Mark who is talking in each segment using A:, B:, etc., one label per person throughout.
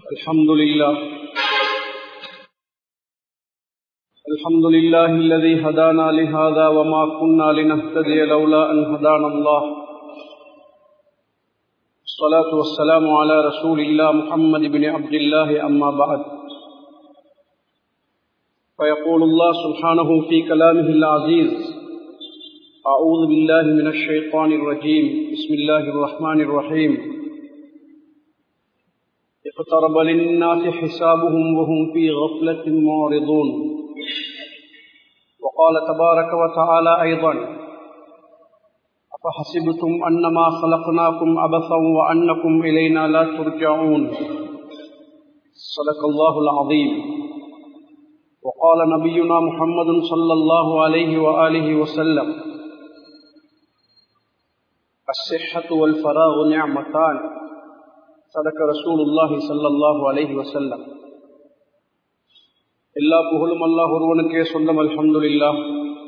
A: الحمد لله الذي هدانا لهذا وما كنا لنهتدي لولا أن هدانا الله. الصلاة والسلام على رسول الله محمد بن عبد الله أما بعد. فيقول الله سبحانه في كلامه العزيز: أعوذ بالله من الشيطان الرجيم. بسم الله الرحمن الرحيم. اقترب للناس حسابهم وهم في غفلة معرضون. وقال تبارك وتعالى أيضا: أفحسبتم أنما خلقناكم عبثا وأنكم إلينا لا ترجعون. صدق الله العظيم. وقال نبينا محمد صلى الله عليه وآله وسلم: الصحة والفراغ نعمتان. صدق رسول الله صلى الله عليه وسلم. எல்லா புகழும் அல்லாஹ் ஒருவனுக்கே சொந்தம். அல்ஹம்துலில்லாஹ்.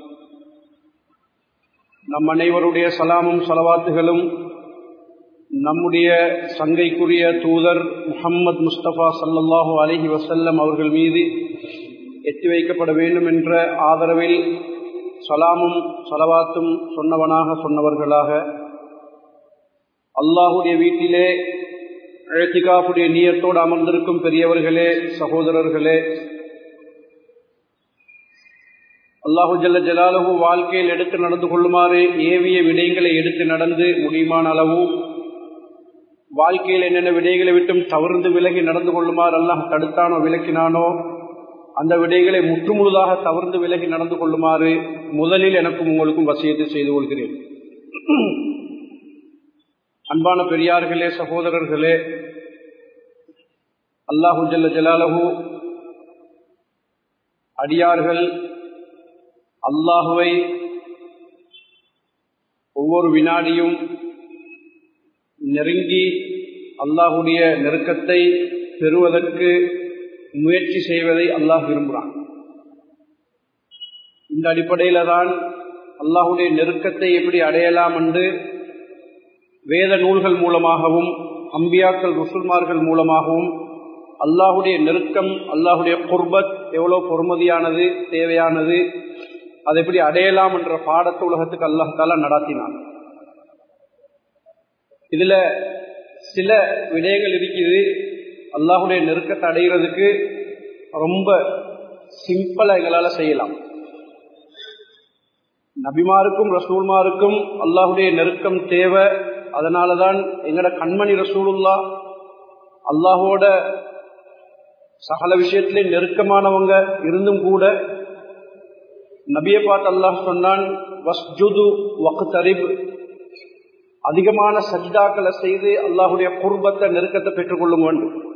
A: நம் அனைவருடைய சலாமும் சலவாத்துகளும் நம்முடைய சங்கைக்குரிய தூதர் முஹம்மது முஸ்தபா ஸல்லல்லாஹு அலைஹி வஸல்லம் அவர்கள் மீது எத்தி வைக்கப்பட வேண்டும் என்ற ஆதரவில் சலாமும் சலவாத்தும் சொன்னவர்களாக அல்லாஹுடைய வீட்டிலே இஅ்திகாஃபுடைய நியத்தோடு அமர்ந்திருக்கும் பெரியவர்களே, சகோதரர்களே, அல்லாஹு ஜல்ல ஜலாலுஹு வாழ்க்கையில் எடுத்து நடந்து கொள்ளுமாறு ஏவிய விடயங்களை எடுத்து நடந்து முடியுமான அளவு, வாழ்க்கையில் என்னென்ன விடயங்களை விட்டும் தவிர்ந்து விலகி நடந்து கொள்ளுமாறு அல்லாஹ் தடுத்தானோ விலக்கினானோ அந்த விடயங்களை முற்றுமுழுதாக தவிர்ந்து விலகி நடந்து கொள்ளுமாறு முதலில் எனக்கும் உங்களுக்கும் வசியத்தை செய்து கொள்கிறேன். அன்பான பெரியார்களே, சகோதரர்களே, அல்லாஹு ஜல்ல ஜலாலுஹு அடியார்கள் அல்லாஹுவை ஒவ்வொரு வினாடியும் நெருங்கி அல்லாஹுடைய நெருக்கத்தை பெறுவதற்கு முயற்சி செய்வதை அல்லாஹ் விரும்புகிறான். இந்த அடிப்படையில தான் அல்லாஹுடைய நெருக்கத்தை எப்படி அடையலாம் என்று வேத நூல்கள் மூலமாகவும் அம்பியாக்கள் ருசுல்மார்கள் மூலமாகவும் அல்லாஹுடைய நெருக்கம், அல்லாஹுடைய குர்பத் எவ்வளவு பொறுமதியானது, தேவையானது, அதை எப்படி அடையலாம் என்ற பாடத்தை உலகத்துக்கு அல்லாஹ் தஆலா நடத்தினான். இதுல சில விடயங்கள் இருக்குது. அல்லாஹுடைய நெருக்கத்தை அடைகிறதுக்கு ரொம்ப சிம்பிளா எங்களால செய்யலாம். நபிமாருக்கும் ரசூல்மாருக்கும் அல்லாஹுடைய நெருக்கம் தேவை. அதனாலதான் எங்கட கண்மணி ரசூலுல்லாஹ் அல்லாஹோட சகல விஷயத்திலே நெருக்கமானவங்க இருந்தும் கூட நபியை பார்த்து அல்லாஹ் சொன்னான், வஸ்ஜுது வக்தரிப், அதிகமான சஜ்தாக்களை செய்து அல்லாஹுடைய குர்பத்தை நெருக்கத்தை பெற்றுக்கொள்ளுங்க.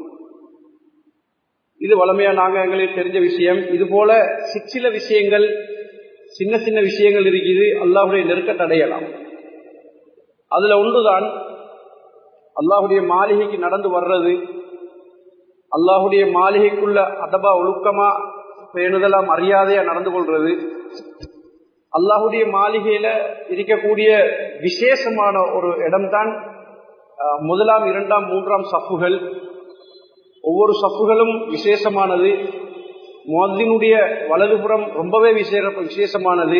A: இது வளமையா நாங்க எங்களுக்கு தெரிஞ்ச விஷயம். இது போல சில விஷயங்கள், சின்ன சின்ன விஷயங்கள் இருக்குது அல்லாஹுடைய நெருக்கத்தை அடையலாம். அதுல ஒன்றுதான் அல்லாஹுடைய மாளிகைக்கு நடந்து வர்றது, அல்லாஹுடைய மாளிகைக்குள்ள அதபா ஒழுக்கமா பேணுதலா மரியாதையா நடந்து கொள்றது. அல்லாஹுடைய மாளிகையில இருக்கக்கூடிய விசேஷமான ஒரு இடம்தான் முதலாம், இரண்டாம், மூன்றாம் சஃப்புகள். ஒவ்வொரு சஃப்புகளும் விசேஷமானது. முஅத்தினுடைய வலதுபுறம் ரொம்பவே விசேஷமானது.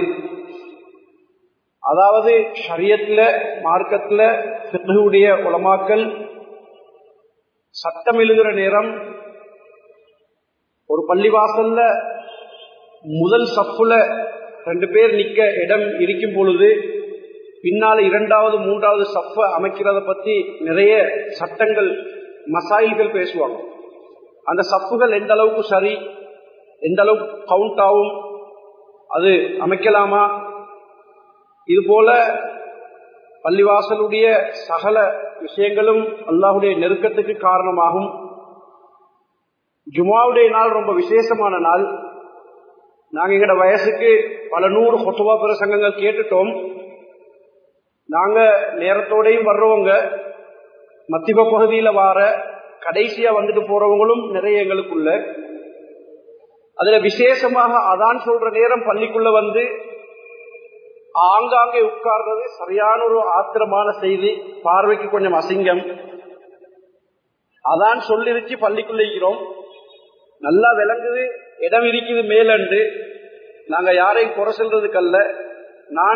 A: அதாவது ஷரியத்துல, மார்க்கத்துல, ஃபிக்ஹுடைய உலமாக்கள் சட்டம் எழுதுற நேரம் ஒரு பள்ளிவாசல்ல முதல் சஃப்புல 2 பேர் நிக்க இடம் இருக்கும் பொழுது பின்னால 2வது, 3வது சஃப்ப அமைக்கிறத பத்தி நிறைய சட்டங்கள், மசாயில்கள் பேசுவாங்க. அந்த சஃப்புகள் எந்த அளவுக்கு சரி, எந்த அளவுக்கு கவுண்ட் ஆகும், அது அமைக்கலாமா, இது போல பள்ளிவாசலுடைய சகல விஷயங்களும் அல்லாஹுடைய நெருக்கத்துக்கு காரணமாகும். ஜுமாவுடைய நாள் ரொம்ப விசேஷமான நாள். நாங்க எங்கட வயசுக்கு பல 100 ஹுத்பா பிரசங்கங்கள் கேட்டுட்டோம். நாங்க நேரத்தோடையும் வர்றவங்க, மத்திய பகுதியில வார கடைசியா வந்துட்டு போறவங்களும் நிறைய எங்களுக்குள்ள. அதுல விசேஷமாக அதான் சொல்ற நேரம் பள்ளிக்குள்ள வந்து ஆங்காங்கே உட்கார்றது சரியான ஒரு ஆத்திரமான செய்தி, பார்வைக்கு கொஞ்சம் அசிங்கம். அதான் சொல்லிருச்சு பள்ளிக்குள்ள இருக்கிறோம், நல்லா விளங்குது, இடம் இருக்குது மேலண்டு. நாங்க யாரையும் குறை சொல்றதுக்கல்ல, நான்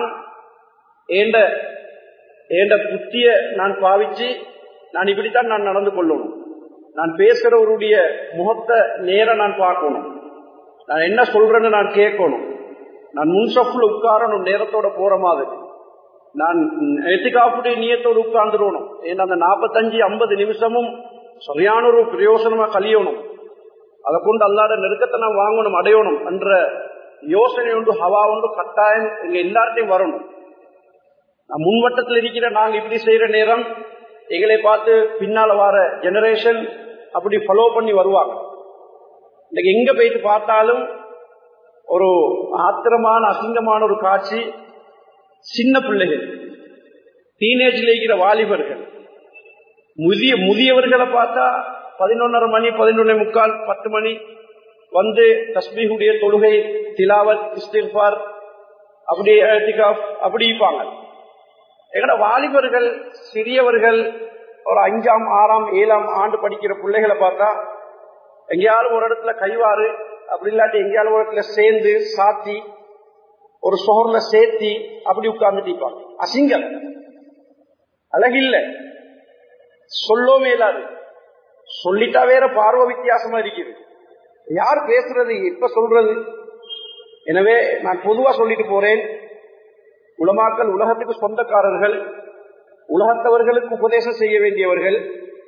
A: ஏண்ட புத்திய நான் பாவிச்சு நான் இப்படித்தான் நான் நடந்து கொள்ளணும். நான் பேசுறவருடைய முகத்தை நேர நான் பார்க்கணும், நான் என்ன சொல்றேன்னு நான் கேட்கணும், நான் முன்சப்புல உட்காரணும் நேரத்தோட போற மாதிரி, நான் எத்திகாப்புடைய நியத்தோடு உட்கார்ந்துடணும். ஏன்னா அந்த 45-50 நிமிஷமும் சரியான ஒரு பிரயோசனமா கழியணும். அதை கொண்டு அல்லாத நெருக்கத்தை நான் வாங்கணும், அடையணும் என்ற யோசனை உண்டு, ஹவா உண்டு, கட்டாயம் எங்க எல்லார்ட்டையும் வரணும். நான் முன்வட்டத்தில் இருக்கிற நாங்க இப்படி செய்யற நேரம் எங்களை பார்த்து பின்னால வர ஜெனரேஷன் அப்படி ஃபாலோ பண்ணி வருவாங்க. இன்னைக்கு எங்க போயிட்டு பார்த்தாலும் ஒரு ஆத்திரமான அசிங்கமான ஒரு காட்சி. சின்ன பிள்ளைகள், டீனேஜ்ல இருக்கிற வாலிபர்கள், முதியவர்களை பார்த்தா 11:30 மணி, 11:45, 10 மணி வந்து தஸ்பீஹுடைய தொழுகை, திலாவத், இஸ்திக்ஃபார், அப்படி இஅ்திகாஃப் அப்படி இருப்பாங்க. எங்கட வாலிபர்கள், சிறியவர்கள், ஒரு 5ஆம் 6ஆம் 7ஆம் ஆண்டு படிக்கிற பிள்ளைகளை பார்த்தா எங்கேயாலும் ஒரு இடத்துல கைவாறு, அப்படி இல்லாட்டி எங்கேயாலும் ஒரு இடத்துல சேர்ந்து சாத்தி ஒரு சோர்ல சேர்த்தி அப்படி உட்கார்ந்துட்டு இருப்பாங்க. அசிங்கம், அழகில்லை, சொல்லவே இல்லாது. சொல்லிட்டா வேற பார்வை வித்தியாசமா இருக்குது. யார் பேசுறது, எப்ப சொல்றது? எனவே நான் பொதுவா சொல்லிட்டு போறேன், உலமாக்கள் உலகத்துக்கு சொந்தக்காரர்கள், உலகத்தவர்களுக்கு உபதேசம் செய்ய வேண்டியவர்கள்.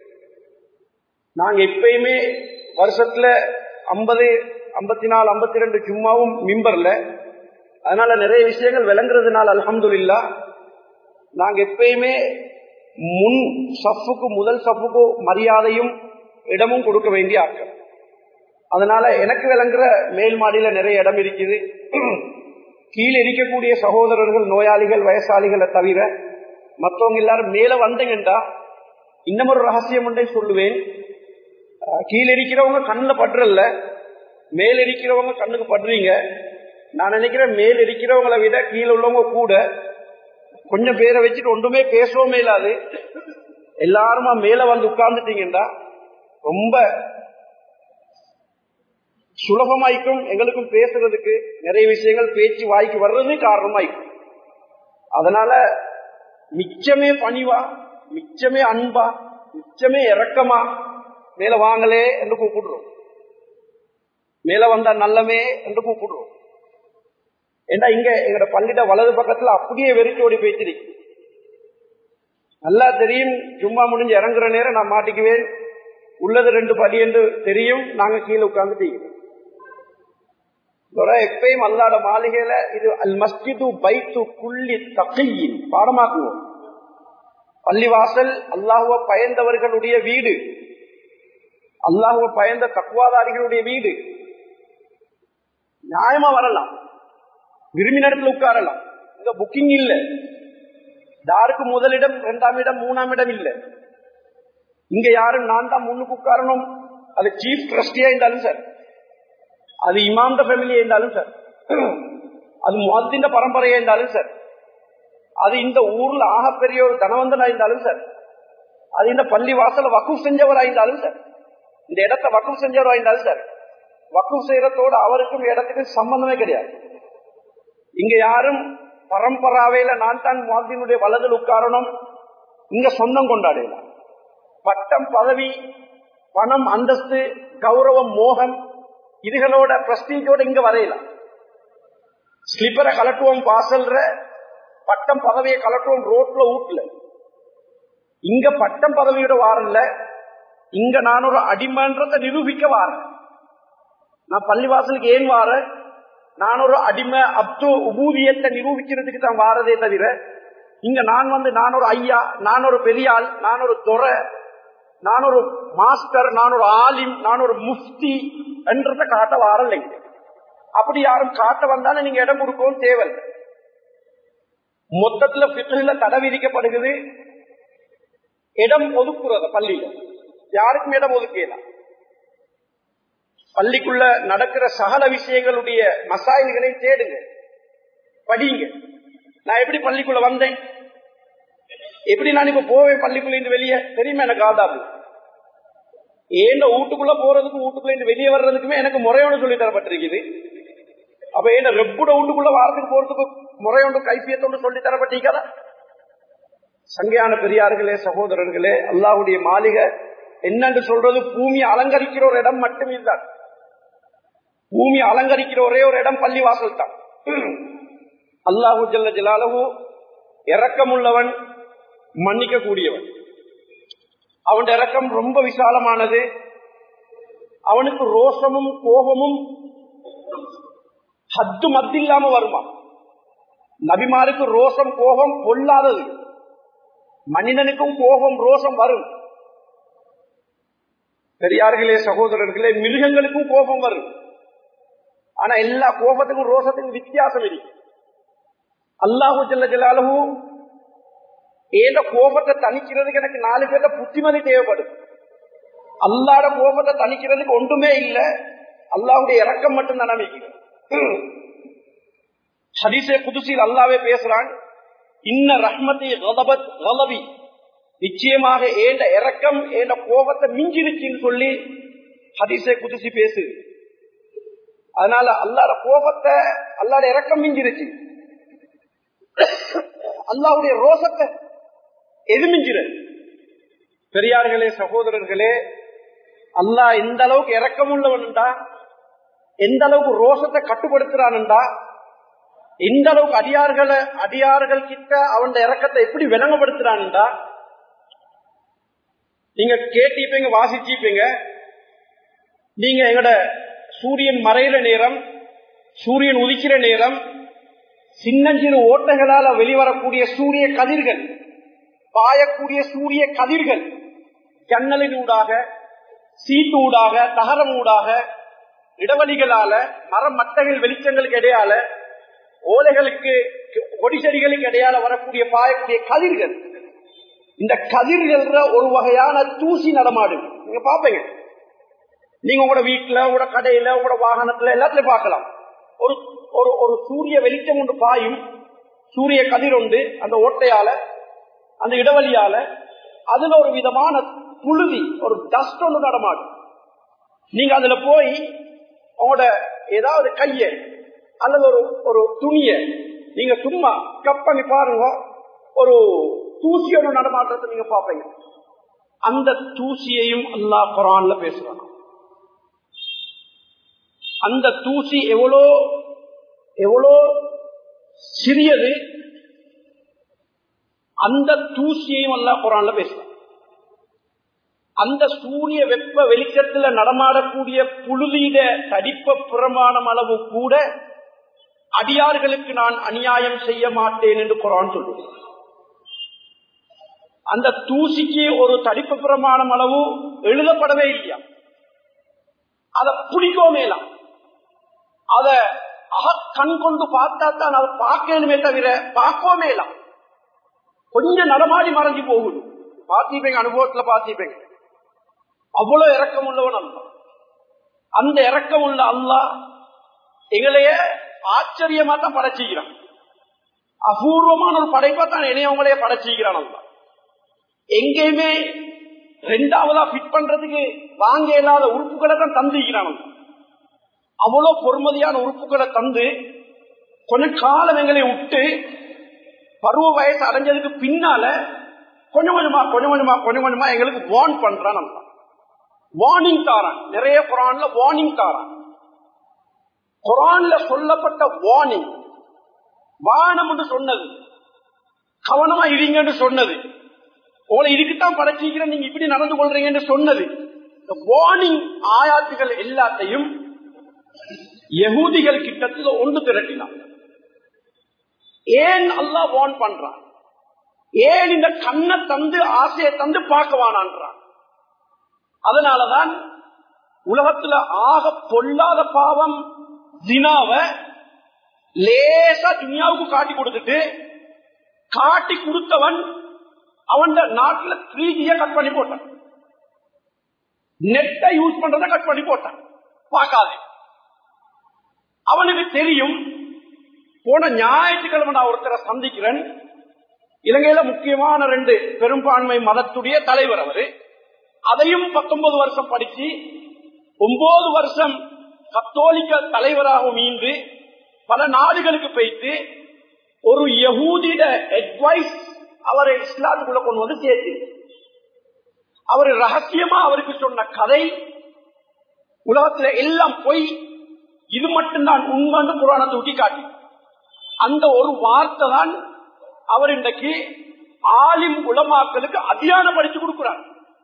A: நாங்க எப்பயுமே வருஷத்துல 50, 54, 52 ஜும்மாவும் மிம்பர்ல, அதனால நிறைய விஷயங்கள் விளங்குறதுனால அல்ஹம்துலில்லாஹ் நாங்க எப்பயுமே முன் சஃப்புக்கு, முதல் சஃப்புக்கு மரியாதையும் இடமும் கொடுக்க வேண்டிய ஆட்கள். அதனால எனக்கு விளங்குற மேல் மாடியில நிறைய இடம் இருக்குது. கீழே இருக்கக்கூடிய சகோதரர்கள், நோயாளிகள், வயசாளிகளை தவிர மற்றவங்க எல்லாரும் மேல வந்தீங்கண்டா இன்னும் ஒரு ரகசியம் ஒன்றை சொல்லுவேன். கீழே இருக்கிறவங்க கண்ணில் படுறல்ல, மேல் இருக்கிறவங்க கண்ணுக்கு படுறீங்க. நான் நினைக்கிறேன் மேல் இருக்கிறவங்களை விட கீழே உள்ளவங்க கூட கொஞ்சம் பேரை வச்சுட்டு ஒன்றுமே பேசவும் இல்லாது எல்லாருமா மேல வந்து உட்கார்ந்துட்டீங்கன்னா ரொம்ப சுலபமாய்க்கும். எங்களுக்கும் பேசுறதுக்கு நிறைய விஷயங்கள் பேச்சு வாய்க்கு வர்றது காரணமாய்க்கும். அதனால மிச்சமே பணிவா, மிச்சமே அன்பா, மிச்சமே இறக்கமா மேல வாங்கலே என்று கூப்பிடுறோம், மேல வந்தா நல்லமே என்று கூப்பிடுறோம். ஏண்டா இங்க எங்கட பள்ளிட வலது பக்கத்துல அப்படியே வெறிச்சு ஓடி போயிட்டு நல்லா தெரியும். ஜும்மா முடிஞ்சு இறங்குற நேரம் நான் மாட்டிக்குவேன், உள்ளது 2 படி என்று தெரியும். நாங்க கீழே உட்கார்ந்துட்டு எப்பயும் அல்லாத மாளிகையில இது அல் மஸ்ஜிது பைத்து குல்லி தகியின் பாடமாக்குவோம். பள்ளிவாசல் அல்லாஹுவ பயந்தவர்களுடைய வீடு, அல்லாஹுவ பயந்த தக்வாதாரிகளுடைய வீடு. நியாயமா வரலாம், விரும்பின இடத்துல உட்காரலாம். இங்க புக்கிங் இல்ல, யாருக்கு முதலிடம், 2ஆம் இடம், 3ஆம் இடம் இல்ல. இங்க யாரும் நான் தான் முன்னுக்கு உட்காரணும். அது சீஃப் ட்ரஸ்டியா இருந்தாலும் சார், அது இமாம்ட ஃபேமிலியா இருந்தாலும் சார், அது முஅத்தின் பரம்பரையா இருந்தாலும் சார், அது இந்த ஊர்ல ஆகப்பெரிய ஒரு தனவந்தனா இருந்தாலும் சார், அது இந்த பள்ளி வாசல வக்குஃப் செஞ்சவரா இருந்தாலும் சார், இந்த இடத்தை வக்குஃப் செஞ்சவரா இருந்தாலும் சார், வக்குஃப் செய்யறதோட அவருக்கும் இடத்துக்கு சம்பந்தமே கிடையாது. இங்க யாரும் பரம்பராவையில நான் தான் முஅத்தினுடைய வலதில் உட்காரணும், இங்க சொந்தம் கொண்டாடலாம். பட்டம், பதவி, பணம், அந்தஸ்து, கௌரவம், மோகம், இதுகளோட பிரஸ்டீஜோட இங்க வரையலாம். ஸ்லிப்பரை கலட்டுவோம் வாசல்ற, பட்டம் பதவியை கலட்டுவோம் ரோட்ல வீட்டுல. இங்க பட்டம் பதவியோட வாரல்ல, இங்க நான் ஒரு அடிமன்றத்தை நிரூபிக்க வாரேன். நான் பள்ளிவாசலுக்கு ஏன் வாரேன்? நான் ஒரு அடிமை அப்து உபூதியத்தை நிரூபிக்கிறதுக்கு தான் வாரதே தவிர இங்க நான் வந்து நான் ஒரு ஐயா, நான் ஒரு பெரியாள், நான் ஒரு துறை, நான் ஒரு மாஸ்டர், நான் ஒரு ஆலிம், நான் ஒரு முஃப்தி என்றத காட்ட வாரல்லைங்க. அப்படி யாரும் காட்ட வந்தாலும் நீங்க இடம் கொடுக்கவும் தேவையில்லை. மொத்தத்துல ஃபிக்ஹ்ல தடை விதிக்கப்படுகிறது இடம் ஒதுக்குறத. பள்ளியில யாருக்கும் இடம் ஒதுக்கலாம். பள்ளிக்குள்ள நடக்கிற சகல விஷயங்களுடைய மசாயில்களை தேடுங்க, படிங்க. நான் எப்படி பள்ளிக்குள்ள வந்தேன், எப்படி நான் இப்ப போவேன் பள்ளிக்குள்ள இருந்து வெளியே தெரியுமா? எனக்கு ஆதாபு ஏண்ட வீட்டுக்குள்ள போறதுக்கு வீட்டுக்குள்ள வெளியே வர்றதுக்குமே எனக்கு முறையோடு சொல்லி தரப்பட்டிருக்குது. அப்ப ஏண்ட ரெப்புட வீட்டுக்குள்ள வாரத்துக்கு போறதுக்கு முறையோடு கைப்பியத்தோடு சொல்லி தரப்பட்டிருக்காதா? சங்கையான பெரியார்களே, சகோதரர்களே, அல்லாஹ்வுடைய மாளிகை என்னன்னு சொல்றது பூமி அலங்கரிக்கிற ஒரு இடம் மட்டும் இதுதான். பூமி அலங்கரிக்கிற ஒரே ஒரு இடம் பள்ளிவாசல் தான். அல்லாஹு ஜல்ல ஜலாலுஹு இரக்கமுள்ளவன், மன்னிக்க கூடியவன். அவன் இரக்கம் ரொம்ப விசாலமானது. அவனுக்கு ரோஷமும் கோபமும் ஹத்து மத்தில்லாம வருமா. நபிமாருக்கு ரோஷம் கோபம் பொல்லாதது. மனிதனுக்கும் கோபம் ரோஷம் வரும். பெரியார்களே, சகோதரர்களே, மிருகங்களுக்கும் கோபம் வரும். ஆனா எல்லா கோபத்துக்கும் ரோஷத்துக்கும் வித்தியாசம் இருக்கு. அல்லாஹு ஜல்ல ஜலாலுஹு ஏத கோபத்தை தணிக்கிறதுக்கு எனக்கு 4 பேர்ல புத்திமதி தேவைப்படும். அல்லாஹ்ட கோபத்தை தணிக்கிறதுக்கு ஒன்றுமே இல்லை, அல்லாஹ்வுடைய இரக்கம் மட்டும் தான் நம்பிக்கை. ஹதீஸே குதுஸில் அல்லாஹ்வே பேசுறான், இன்ன ரஹ்மதி கதபத் கலபி, நிச்சயமாக ஏண்ட இரக்கம் ஏண்ட கோபத்தை மிஞ்சிருச்சுன்னு சொல்லி ஹதீஸே குதுஸி பேசுது. அதனால அல்லாஹ்ட கோபத்தை அல்லாஹ்ட இரக்கம் மிஞ்சிருச்சு. அல்லாஹ்வுடைய ரோஷத்தை எது மிஞ்சிறது? பெரியார்களே, சகோதரர்களே, அல்லாஹ் எந்த அளவுக்கு இரக்கம் உள்ளவன்டா, எந்த அளவுக்கு ரோஷத்தை கட்டுப்படுத்துறான்டா, எந்த அளவுக்கு அடியார்கள் கிட்ட அவன் இரக்கத்தை எப்படி விளங்கப்படுத்துறான்டா. நீங்க கேட்டிப்பீங்க, வாசிச்சிப்பீங்க. நீங்க எங்கட சூரியன் மறைகிற நேரம், சூரியன் உதிக்கிற நேரம், சின்னஞ்சிறு ஓட்டைகளால வெளிவரக்கூடிய சூரிய கதிர்கள், பாயக்கூடிய சூரிய கதிர்கள் ஜன்னலின் ஊடாக, சீட்டு ஊடாக, தகரம் ஊடாக, இடவழிகளால, மரம் மட்டைகள் வெளிச்சங்களுக்கு இடையால, ஓலைகளுக்கு கொடி செடிகளுக்கு இடையால வரக்கூடிய பாயக்கூடிய கதிர்கள், இந்த கதிர்கள் ஒரு வகையான தூசி நடமாடு. நீங்க பாப்பீங்க, நீங்க உங்களோட வீட்டுல, உங்களோட கடையில, உங்களோட வாகனத்துல எல்லாத்துலயும் பார்க்கலாம். ஒரு ஒரு சூரிய வெளிச்சம் ஒன்று பாயும், சூரிய கதிர் ஒன்று அந்த ஓட்டையால, அந்த இடவழியால, அதுல ஒரு விதமான புழுதி, ஒரு டஸ்ட் ஒன்று நடமாடும். நீங்க அதுல போய் உங்களோட ஏதாவது கைய அல்லது ஒரு துணிய நீங்க சும்மா கப் பண்ணி பாருங்க, ஒரு தூசியோட நடமாட்டத்தை நீங்க பாப்பீங்க. அந்த தூசியையும் அல்லாஹ் குர்ஆன்ல பேசுறான். அந்த தூசி எவ்வளோ சிறியது, அந்த தூசியையும் அல்லாஹ் குர்ஆன்ல பேசுறான். அந்த சூரிய வெப்ப வெளிச்சத்துல நடமாடக்கூடிய புழுதியிட தடிப்ப பிரமாணம் அளவு கூட அடியார்களுக்கு நான் அநியாயம் செய்ய மாட்டேன் என்று குர்ஆன் சொல்லுது. அந்த தூசிக்கு ஒரு தடிப்பு பிரமாணம் அளவு எழுதப்படவே இல்லையா. அதை பிடிக்கோமேலாம், அத கண் கொண்டு பார்த்தா தான் அதை பார்க்கணுமே தவிர பார்க்கோமேலாம். கொஞ்சம் நடமாடி மறைஞ்சு போகுது. பார்த்திப்பேங்க, அனுபவத்துல பார்த்திப்பேங்க. அவ்வளவு இரக்கம் உள்ளவன் அல்லா. அந்த இரக்கம் உள்ள அல்லாஹ் எங்களைய ஆச்சரியமா தான் படைச்சுக்கிறான். அபூர்வமான ஒரு படைப்பா தான் என்னைய உங்களைய படைச்சுக்கிறான் அல்லா. எங்கேயுமே 2வதா ஃபிட் பண்றதுக்கு வாங்க இல்லாத உறுப்புகளை தான் தந்துக்கிறான். அவ்வளவு பொறுமதியான உறுப்புகளை தந்து கொஞ்ச காலம் எங்களை விட்டு பருவ வயசு அடைஞ்சதுக்கு பின்னால கொஞ்சம் கொஞ்சமா எங்களுக்கு வார்ன் பண்றான். வார்னிங் தாரான். நிறைய குர்ஆன்ல வார்னிங் தாரான். குர்ஆன்ல சொல்லப்பட்ட வார்னிங், வானம் என்று சொன்னது, கவனமா இருங்கன்னு சொன்னது, உங்களை இதுக்குத்தான் படைச்சிக்கிறேன் நீங்க இப்படி நடந்து கொள்றீங்கன்னு சொன்னது, வார்னிங் ஆயாத்துகள் எல்லாத்தையும் யகூதிகள் கிட்டத்துல ஒன்று திரட்டினான். ஏன் அல்லாஹ் வார்ன் பண்றான்? ஏன் இந்த கண்ணை தந்து ஆசையை தந்து பார்க்கவானான்றான்? அதனாலதான் உலகத்துல ஆக பொல்லாத பாவம் ஜினாவை லேசா துனியாவுக்கு காட்டி கொடுத்துட்டு, காட்டி கொடுத்தவன் அவன் நாட்டுல 3G கட் பண்ணி போட்டான், நெட்டை யூஸ் பண்றத கட் பண்ணி போட்டான். பார்க்காது. அவனுக்கு தெரியும். போன ஞாயிற்றுக்கிழமை நான் ஒருத்தரை சந்திக்கிறேன். இலங்கையில முக்கியமான 2 பெரும்பான்மை மதத்துடைய தலைவர். அதையும் 19 வருஷம் படிச்சு 9 வருஷம் கத்தோலிக்க தலைவராக மீண்டு பல நாடுகளுக்கு போயிட்டு ஒரு யஹூதிட அட்வைஸ் அவரை இஸ்லாத்துக்குள்ள கொண்டு வந்து சேர்த்து அவர் ரகசியமா அவருக்கு சொன்ன கதை உலகத்துல எல்லாம் போய் இது மட்டும்தான் உண்மைன்னு புராணத்தை ஊட்டி காட்டி அந்த ஒரு வார்த்தை தான் அவர் இன்றைக்கு ஆலிம் உலமாக்களுக்கு அதிகாரம் படிச்சு கொடுக்கிறார்.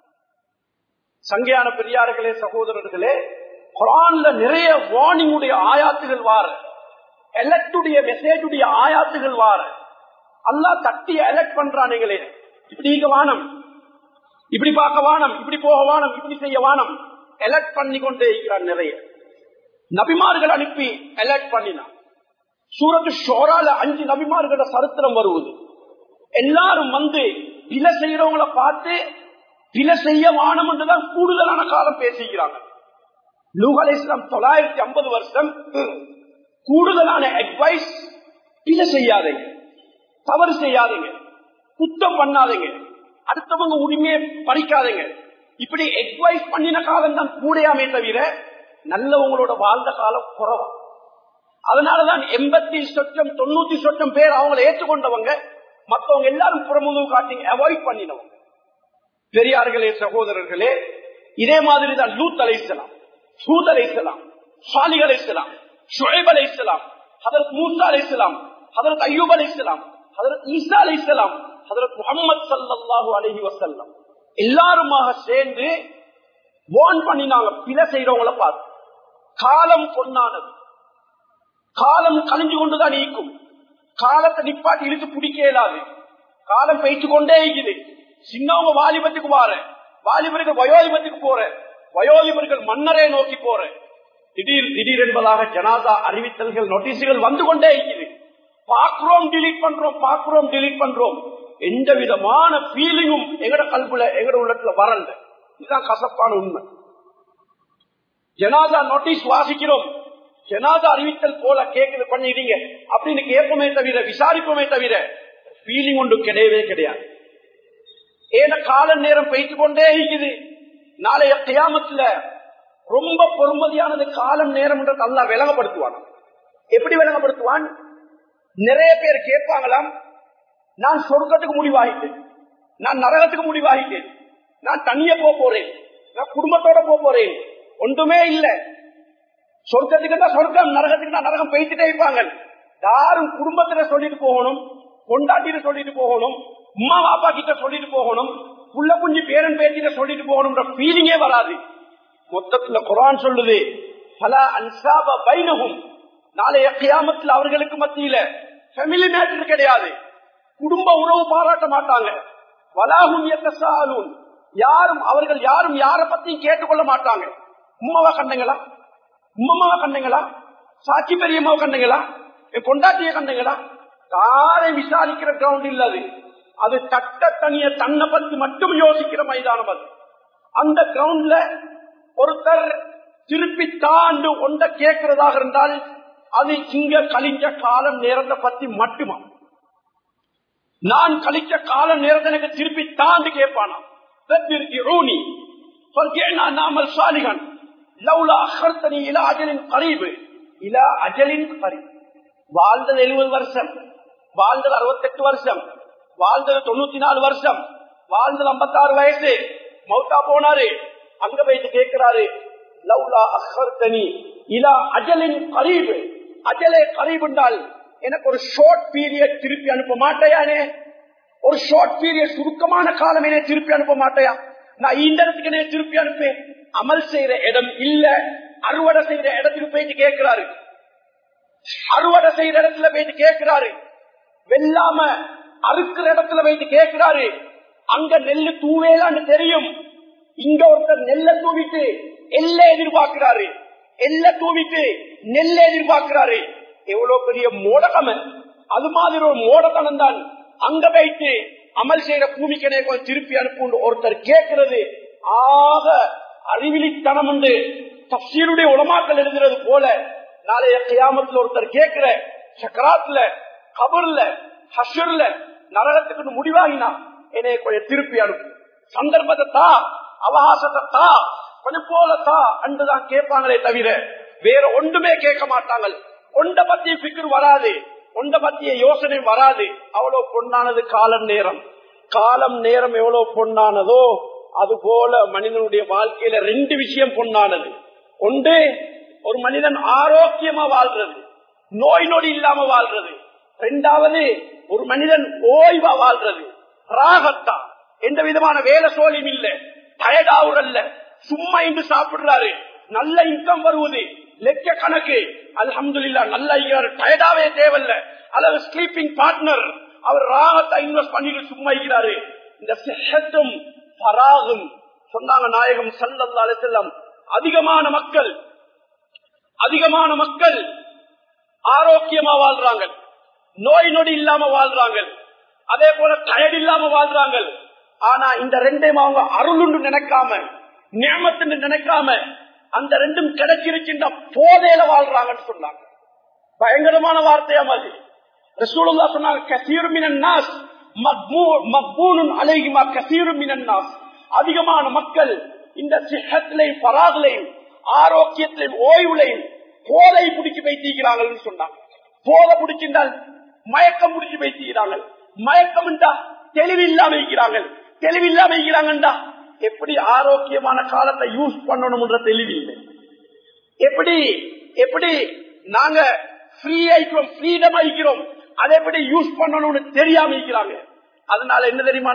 A: சங்கையான பெரியார்களே சகோதரர்களே, குர்ஆன்ல நிறைய வார்னிங் உடைய ஆயாத்துகள் வார, எலக்டுடைய மெசேஜுடைய ஆயாத்துகள் வார. அல்லாஹ் தட்டி எலக்ட் பண்றானுங்களே, இப்படி வானம், இப்படி பார்க்க வானம், இப்படி போக வானம், இப்படி செய்ய வானம், எலக்ட் பண்ணி கொண்டே இருக்கிறான். நிறைய நபிமார்கள் அனுப்பி எலக்ட் பண்ணினான். சூரத்து ஷூரால 5 நபிமார்களோட சரித்திரம் வருவது. எல்லாரும் வந்து பிழை செய்யறவங்களை பார்த்து பிழை செய்ய வானம் என்றுதான் கூடுதலான காலம் பேசிக்கிறாங்க. நூஹ் அலைஹிஸ்ஸலாம் 950 வருஷம் கூடுதலான அட்வைஸ், பிழை செய்யாதீங்க, தவறு செய்யாதீங்க, குத்தம் பண்ணாதீங்க, அடுத்தவங்க உரிமையை பறிக்காதீங்க, இப்படி அட்வைஸ் பண்ணின காலம் தான் கூடையாமே தவிர நல்லவங்களோட வாழ்ந்த காலம் குறைவா. அதனாலதான் 80% பேர் அவங்களை ஏற்றுக்கொண்டவங்க, மற்றவங்க எல்லாரும் புறமுதுகு காட்டி அவாய்ட் பண்ணினவங்க. பெரியார்களே சகோதரர்களே, இதே மாதிரி தான் லூத் அலைஹிஸ்ஸலாம், ஹூத் அலைஹிஸ்ஸலாம், சாலிஹ் அலைஹிஸ்ஸலாம், ஷுஐப் அலைஹிஸ்ஸலாம், ஹஜ்ரத் மூசா அலைஹிஸ்ஸலாம், ஹஜ்ரத் அய்யூப் அலைஹிஸ்ஸலாம், ஹஜ்ரத் ஈசா அலைஹிஸ்ஸலாம், ஹஜ்ரத் முஹம்மது ஸல்லல்லாஹு அலைஹி வஸல்லம் எல்லாருமாக சேர்ந்து வார்ன் பண்ணினாங்க பிழை செய்யறவங்களை பார்த்து. காலம் பொன்னானது, காலம் கழிஞ்சு கொண்டுதான் நீக்கும், காலத்தை நிப்பாட்டி இழுத்து பிடிக்க இயலாது, காலம் பெய்து கொண்டே இருக்குது. சின்னவங்க வாலிபத்துக்கு வார, வாலிபர்கள் வயோதிபத்துக்கு போற, வயோதிபர்கள் மன்னரை நோக்கி போற, திடீர் என்பதாக ஜனாதா அறிவித்தல்கள் நோட்டீஸுகள் வந்து கொண்டே இருக்குது. பாக்குறோம் டிலீட் பண்றோம், பாக்குறோம் டிலீட் பண்றோம், எந்த விதமான ஃபீலிங்கும் எங்கட கல்புல எங்கட உள்ளத்துல வரல. இதுதான் கசப்பான உண்மை. ஜனாதா நோட்டீஸ் வாசிக்கிறோம், ஜனாதா அறிவித்தல் போல கேட்குது பண்ணிடுங்க அப்படின்னு கேட்போமே தவிர, விசாரிப்போமே தவிர ஃபீலிங் ஒன்று கிடையவே கிடையாது. ஏன கால நேரம் பெய்து கொண்டே இருக்குது. நாளைய கியாமத்துல ரொம்ப பொறுமதியானது காலம் நேரம் என்றது அல்லாஹ் விளங்கப்படுத்துவான். எப்படி விளங்கப்படுத்துவான்? நிறைய பேர் கேட்பாங்களாம், நான் சொர்க்கத்துக்கு முடிவாகிட்டேன், நான் நரகத்துக்கு முடிவாகிட்டேன், நான் தனியே போறேன், நான் குடும்பத்தோட போறேன், ஒன்றுமே இல்ல. சொர்க்கத்துக்கு சொர்க்கம், நரகத்துக்கு நரகம் பேசிட்டே இருப்பாங்க. யாரும் குடும்பத்துல சொல்லிட்டு போகணும், கொண்டாட்டிட்டு சொல்லிட்டு போகணும், உமா பாப்பா கிட்ட சொல்லிட்டு போகணும், புள்ள குஞ்சு பேரன் பேத்திட்ட சொல்லிட்டு போகணும்ன்ற ஃபீலிங்கே வராது. மொத்தத்துல குர்ஆன் சொல்லுது, ஃபலா அன்சாப பைனஹும், நாளைய கியாமத்தில் அவர்களுக்கு மத்தியில ஃபேமிலி மேட்டர் கிடையாது, குடும்ப உறவு பாராட்ட மாட்டாங்க. வலாஹும் யத்தஸாலூன், அவர்கள் யாரும் யாரை பத்தியும் கேட்டுக்கொள்ள மாட்டாங்க. உம்மாவா கண்டங்களா, உம்மம்மாவா கண்டங்களா, சாட்சி பெரியம்மாவை கண்டங்களா, கொண்டாட்டிய கண்டங்களா, யாரை விசாரிக்கிற கிரவுண்ட் இல்லது. அது தட்ட தனிய தன்னை பத்தி மட்டும் யோசிக்கிற மைதானம். அது அந்த கிரவுண்ட்ல ஒருத்தர் திருப்பி தாண்டு ஒன்றை கேட்கிறதாக இருந்தால் அது இங்க கழிஞ்ச காலம் நேரத்தை பத்தி மட்டுமா. நான் கழிச்ச கால நேரத்தை எனக்கு திருப்பி தாண்டு கேட்பானா. வாழ்ந்தது 70 வருஷம், வாழ்ந்தது 68 வருஷம், வாழ்ந்தது 94 வருஷம், வாழ்ந்தது 56 வயசு, மௌத்தா போனாரு. அங்க போயிட்டு கேட்கிறாரு, லவ்லா அஹ்ஹர்தனி இலா அஜலின் கரீப், அஜலே கரீப் என்றால் எனக்கு ஒரு ஷார்ட் பீரியட் திருப்பி அனுப்ப மாட்டையானே, ஒரு ஷார்ட் பீரியட் சுருக்கமான காலம் என்ன திருப்பி அனுப்ப மாட்டையா, நான் இந்த இடத்துக்கு என்ன திருப்பி அனுப்பேன். அமல் செய்யற இடம் இல்ல, அறுவடை செய்யற இடத்துக்கு போயிட்டு கேட்கிறாரு, அறுவடை செய்யற இடத்துல போயிட்டு கேட்கிறாரு, வெள்ளாம அறுக்கிற இடத்துல போயிட்டு கேட்கிறாரு. அங்க நெல்லு தூவேலான்னு தெரியும், இங்க ஒருத்தர் நெல்ல தூவிட்டு எல்ல எதிர்பார்க்கிறாரு, எல்ல தூவிட்டு நெல்ல எதிர்பார்க்கிறாரு. எவ்வளவு பெரிய மோடகம். அது மாதிரி ஒரு மோடத்தனம் தான் அங்க வைத்து அமல் செய்யற பூமிக்கனே திருப்பி அனுப்பு ஒருத்தர் கேட்கிறது. ஆக அறிவிலித்தனம் என்று தஃசீருடைய உலமாக்கள் எழுதுறது போல நாளைய கியாமத்துல ஒருத்தர் கேட்கிற சக்கராத்துல, கபர்ல, ஹஷ்ர்ல, நரகத்துக்கு முடிவாகினா என்னை கொஞ்சம் திருப்பி அனுப்பு, சந்தர்ப்பத்தை அவகாசத்தை தா, கொஞ்சம் போலத்தா அன்றுதான் கேட்பாங்களே தவிர வேற ஒன்றுமே கேட்க மாட்டாங்க. ஒன்றை பத்திய பிக்ரு வராது, ஒன்றை பத்திய யோசனை வராது. அவ்வளவு பொன்னானது காலம் நேரம். காலம் நேரம் எவ்வளவு பொன்னானதோ அது போல மனிதனுடைய வாழ்க்கையில ரெண்டு விஷயம் பொன்னானது. ஒன்று, ஒரு மனிதன் ஆரோக்கியமா வாழ்றது, நோய் நொடி இல்லாம வாழ்றது. இரண்டாவது, ஒரு மனிதன் ஓய்வா வாழ்றது, ராகத்தா, எந்த விதமான வேலை சோழியும் இல்ல, டயர்டாவுறல்ல, சும்மா இன்று சாப்பிடுறாரு, நல்ல இன்கம் வருவது, லட்ச கணக்கு, அல்ஹம்துலில்லாஹ் நல்லா டயர்டாவே தேவையில்ல, அல்லது ஸ்லீப்பிங் பார்ட்னர், அவர் ராகத்தை இன்வெஸ்ட் பண்ணிட்டு சும்மா இருக்கிறாரு. இந்த சிஹத்தும் பராகும் சொன்னாங்க நாயகம் ஸல்லல்லாஹு அலைஹி வஸல்லம். அதிகமான மக்கள் ஆரோக்கியமா வாழ்றாங்க, நோய் நொடி இல்லாம வாழ்றாங்க, அதே போல டயர்ட் இல்லாம வாழ்றாங்க. ஆனா இந்த ரெண்டையும் அவங்க அருளுண்டு நினைக்காம, நியமத்து நினைக்காம, அந்த ரெண்டும் கிடைச்சிருக்கின்ற போதையில வாழ்றாங்கன்னு சொன்னாங்க. பயங்கரமான வார்த்தையா மாதிரி ரசூலுல்லாஹ் சொன்னாங்க, கஸீரு மினன் நாஸ் மக்பூனுன் அலைஹிமா கஸீரு மினன் நாஸ். அதிகமான மக்கள் இந்த சிஹத்திலையும் பராகலையும் ஆரோக்கியத்திலையும் ஓய்வுலையும் போதை பிடிச்சு வைத்திருக்கிறார்கள் சொன்னாங்க. போதை பிடிச்சிருந்தால் மயக்கம் பிடிச்சு வைத்திருக்கிறார்கள். மயக்கம் என்றா தெளிவில்லாம இருக்கிறார்கள். தெளிவில்லாம இருக்கிறாங்கண்டா எப்படி ஆரோக்கியமான காலத்தை யூஸ் பண்ணணும்ன்ற தெளிவில்லை. எப்படி நாங்க ஃப்ரீடம் ஆகிக்கிறோம், அதை எப்படி யூஸ் பண்ணணும்னு தெரியாம இருக்கிறாங்க. அதனால என்ன தெரியுமா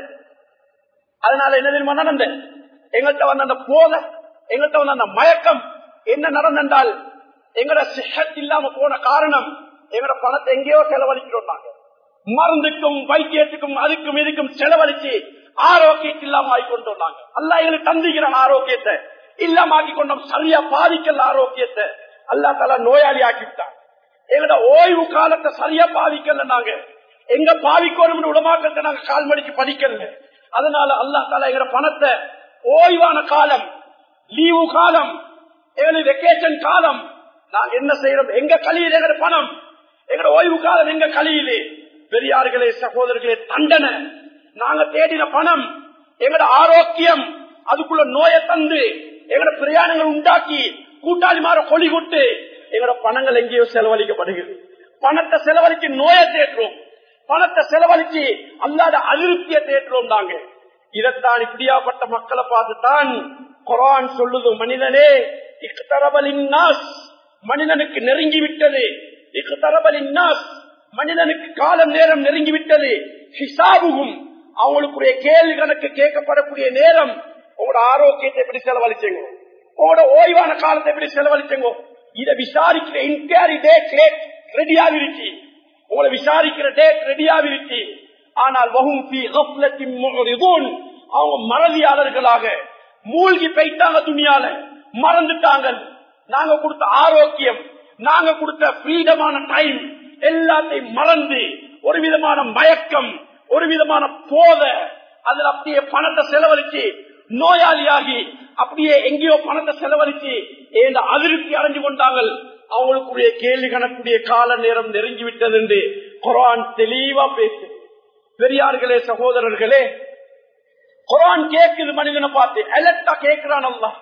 A: நடந்த எங்கள்கிட்ட வந்த அந்த போதை, எங்கள்கிட்ட வந்த அந்த மயக்கம் என்ன நடந்தால், எங்கட சிஹத் இல்லாம போன காரணம் எங்கட பணத்தை எங்கேயோ செலவழிக்கிறோம். நாங்க மருந்துக்கும் வைத்தியத்துக்கும் அதுக்கும் இதுக்கும் செலவழிச்சு ஆரோக்கியத்தை இல்லாம ஆகிக்கொண்டோம். நாங்க அல்லாஹ் எங்களுக்கு தந்திக்கிறோம், ஆரோக்கியத்தை இல்லாம ஆக்கி கொண்டோம். சரியா பாதிக்கல ஆரோக்கியத்தை, அல்லாஹ் தஆலா நோயாளி ஆக்கிவிட்டான். எங்கட ஓய்வு காலத்தை சரியா பாதிக்கல, நாங்க எங்க பாவிக்கணும் உலமாக்கத்தை நாங்க கால் மடிக்கு படிக்கல. அதனால அல்லாஹ் தஆலா எங்கட பணத்தை ஓய்வான காலம், லீவு காலம், எங்களுக்கு வெக்கேஷன் காலம், நாங்க என்ன செய்யறோம், எங்க கழியுது எங்கட பணம், எங்கட ஓய்வு காலம் எங்க கழியுது. பெரியார்களே சகோதரர்களே, தண்டனை நாங்க தேடின பணம், எங்கட ஆரோக்கியம் அதுக்குள்ள நோயை தந்து எங்கட பிரயாணங்கள் உண்டாக்கி கூட்டாளி மாற கொலி கொட்டு எங்கட பணங்கள் எங்கேயோ செலவழிக்கப்படுகிறது. பணத்தை செலவழிச்சு நோயை தேற்றுறோம், பணத்தை செலவழிச்சு அல்லாத அதிருப்தியை தேற்றுறோம். நாங்க இதத்தான் இப்படியாப்பட்ட மக்களை பார்த்துத்தான் குர்ஆன் சொல்லுது, மனிதனே இக்தரபலின் நாஸ், மனிதனுக்கு நெருங்கிவிட்டது, இக்தரபலின் நாஸ், மனிதனுக்கு காலம் நேரம் நெருங்கிவிட்டது, ஹிசாபுகும், அவங்களுக்குரிய கேள்வி கணக்கு கேட்கப்படக்கூடிய நேரம். உங்களோட ஆரோக்கியத்தை எப்படி செலவழிச்சீங்க, உங்களோட ஓய்வான காலத்தை எப்படி செலவழிச்சீங்க, இதை விசாரிக்கிற இன்குவரி டேட் ரெடியாவிருச்சு, உங்களை விசாரிக்கிற டேட் ரெடியாவிருச்சு. ஆனால் வஹும் ஃபீ கஃப்லத்தின் முஅரிதுன், அவங்க மறதியாளர்களாக மூழ்கி போயிட்டாங்க, துனியால மறந்துட்டாங்க. நாங்க கொடுத்த ஆரோக்கியம், நாங்க கொடுத்த ஃப்ரீடமான டைம் எல்லாத்தையும் மறந்து ஒரு விதமான மயக்கம், ஒரு விதமான போதை, அதுல அப்படியே பணத்தை செலவழிச்சு நோயாளியாகி அப்படியே எங்கேயோ பணத்தை செலவழிச்சு ஏந்த அதிருப்தி அடைஞ்சு கொண்டாங்க. அவங்களுக்குரிய கேள்வி கணக்குடைய கால நேரம் நெருங்கிவிட்டது என்று குர்ஆன் தெளிவா பேசு. பெரியார்களே சகோதரர்களே, குர்ஆன் கேட்குது மனிதனை பார்த்து, அலர்ட்டா கேட்கிறான் அல்லாஹ்,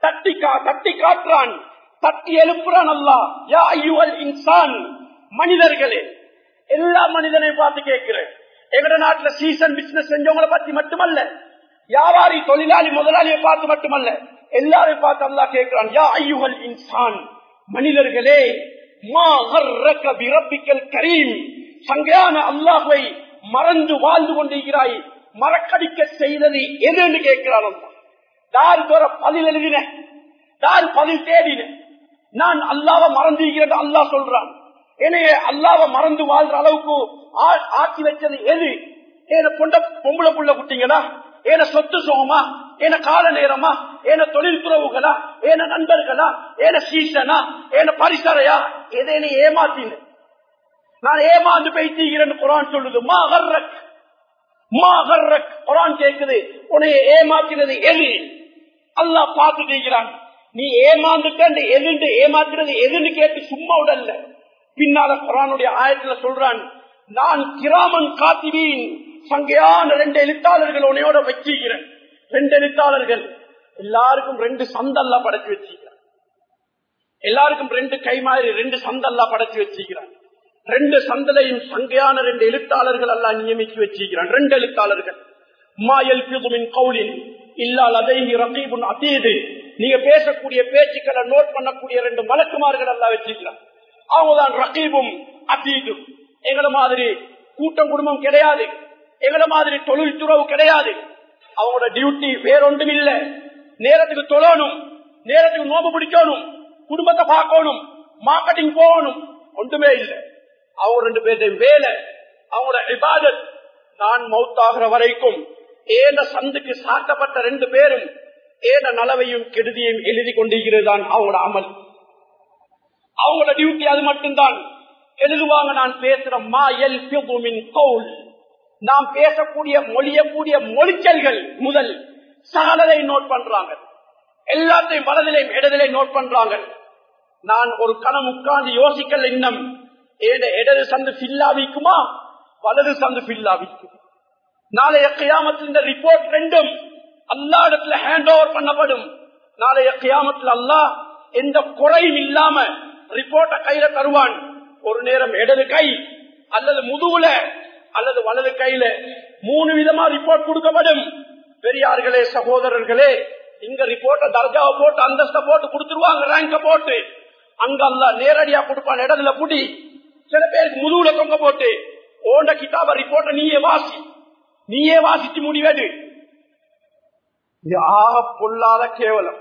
A: தட்டி காட்டுறான், தட்டி எழுப்புறான் அல்லாஹ். யா அய்யுஹல் இன்சான், மனிதர்களே, எல்லா மனிதனையும் பார்த்து கேட்கிறேன். எங்கட நாட்டுல சீசன் பிசினஸ் செஞ்சவங்களை பத்தி மட்டுமல்ல, வியாபாரி தொழிலாளி முதலாளியை பார்த்து மட்டுமல்ல, எல்லாரையும் பார்த்து அல்லாஹ் கேட்கிறான். யா அய்யுஹல் இன்சான், மனிதர்களே, மா கர்ரக பிரப்பிக்கல் கரீம், சங்கையான அல்லாஹ்வை மறந்து வாழ்ந்து கொண்டிருக்கிறாய், மறக்கடிக்க செய்தது எதுன்னு கேட்கிறான் அல்லாஹ். யார் பதில் எழுதின, யார் பதில் தேடின, நான் அல்லாஹ்வை மறந்திருக்கிறேன் அல்லாஹ் சொல்றான். எனவே அல்லாஹ்வை மறந்து வாழ்ற அளவுக்கு ஆட்சி வச்சது எது? ஏன பொம்பளை புள்ள குட்டிங்களா, ஏன சொத்து சோகமா, ஏன கால நேரமா, ஏன தொழில் துறவுகளா, ஏன நண்பர்களா, ஏன சீசனா, ஏன பரிசரையா, எதை நீ ஏமாத்தின, நான் ஏமாந்து பேசிக்கிறேன்னு குர்ஆன் சொல்லுது. மா கர்ரக் குர்ஆன் கேக்குது, உன்னை ஏமாத்தினது எது? அல்லாஹ் பார்த்துட்டு இருக்கிறான். நீ ஏமாந்துட்டு எதுண்டு ஏமாத்துறது எதுன்னு கேட்டு சும்மா உடல்ல. பின்னால குர்ஆனுடைய ஆயத்துல சொல்றான், நான் கிராமன் காத்திபீன், சங்கையான 2 எழுத்தாளர்கள் உன்னையோட வச்சிருக்கிறேன். 2 எழுத்தாளர்கள், எல்லாருக்கும் 2 சந்தல்லா படைச்சு வச்சுக்கிறான். எல்லாருக்கும் 2 கை மாதிரி 2 சந்தல்லா படைச்சு வச்சுக்கிறான். 2 சந்தலையும் சங்கையான 2 எழுத்தாளர்கள் எல்லாம் நியமிச்சு வச்சுக்கிறான். 2 எழுத்தாளர்கள். நீங்க பேசக்கூடிய பேச்சுக்களை நோட் பண்ணக்கூடிய 2 மலக்குமார்கள் எல்லாம் வச்சுக்கிறான். அவங்கதான் ரகீபும் அதீதும். எங்களை மாதிரி கூட்டம் குடும்பம் கிடையாது, எங்களை மாதிரி தொழில்துறவு கிடையாது. அவங்களோட டியூட்டி வேறொன்றும் இல்லை. நேரத்துக்கு தொழணும், நேரத்துக்கு நோம்பு பிடிக்கணும், குடும்பத்தை பார்க்கணும், மார்க்கெட்டிங் போகணும், ஒன்றுமே இல்லை. அவங்க 2 பேர்டையும் வேலை, அவங்களோட இபாதத். நான் மௌத்தாகிற வரைக்கும் ஏன சந்துக்கு சாட்டப்பட்ட 2 பேரும் ஏன நலவையும் கெடுதியையும் எழுதி கொண்டிருக்கிறது தான் அவங்களோட அமல். அவங்களோட டியூட்டி அது மட்டும்தான். எழுதுவாங்க, நான் பேசுற நாம் பேசக்கூடிய மொழியக்கூடிய மொழிச்சல்கள் முதல் சகலதை நோட் பண்றாங்க. எல்லாத்தையும் வலதிலையும் இடதிலை நோட் பண்றாங்க. நான் ஒரு கணம் உட்கார்ந்து யோசிக்கல, இன்னும் இடது சந்து ஃபில்லாவிக்குமா வலது சந்து ஃபில்லாவிக்கும். நாளைய கியாமத்தில் இந்த ரிப்போர்ட் 2ம் அல்லாஹ் இடத்துல ஹேண்ட் ஓவர் பண்ணப்படும். நாளைய கியாமத்தில் அல்லாஹ் எந்த குறையும் இல்லாம ரிப்போர்ட்டை கையில தருவான். ஒரு நேரம் இடது கை அல்லது முதுகுல அல்லது வலது கையில 3 விதமா ரிப்போர்ட் கொடுக்கப்படும். பெரியார்களே, சகோதரர்களே, இங்க ரிப்போர்ட்டை தர்ஜாவை போட்டு அந்தஸ்தை போட்டு கொடுத்துருவாங்க, ரேங்க போட்டு. அங்க அல்லாஹ் நேரடியா கொடுப்பான். இடத்துல புடி, சில பேருக்கு முதுகுல தொங்க போட்டு ஓண்ட கிதாப ரிப்போர்ட்டை நீயே வாசிச்சு முடிவேது. இது ஆக பொல்லாத கேவலம்.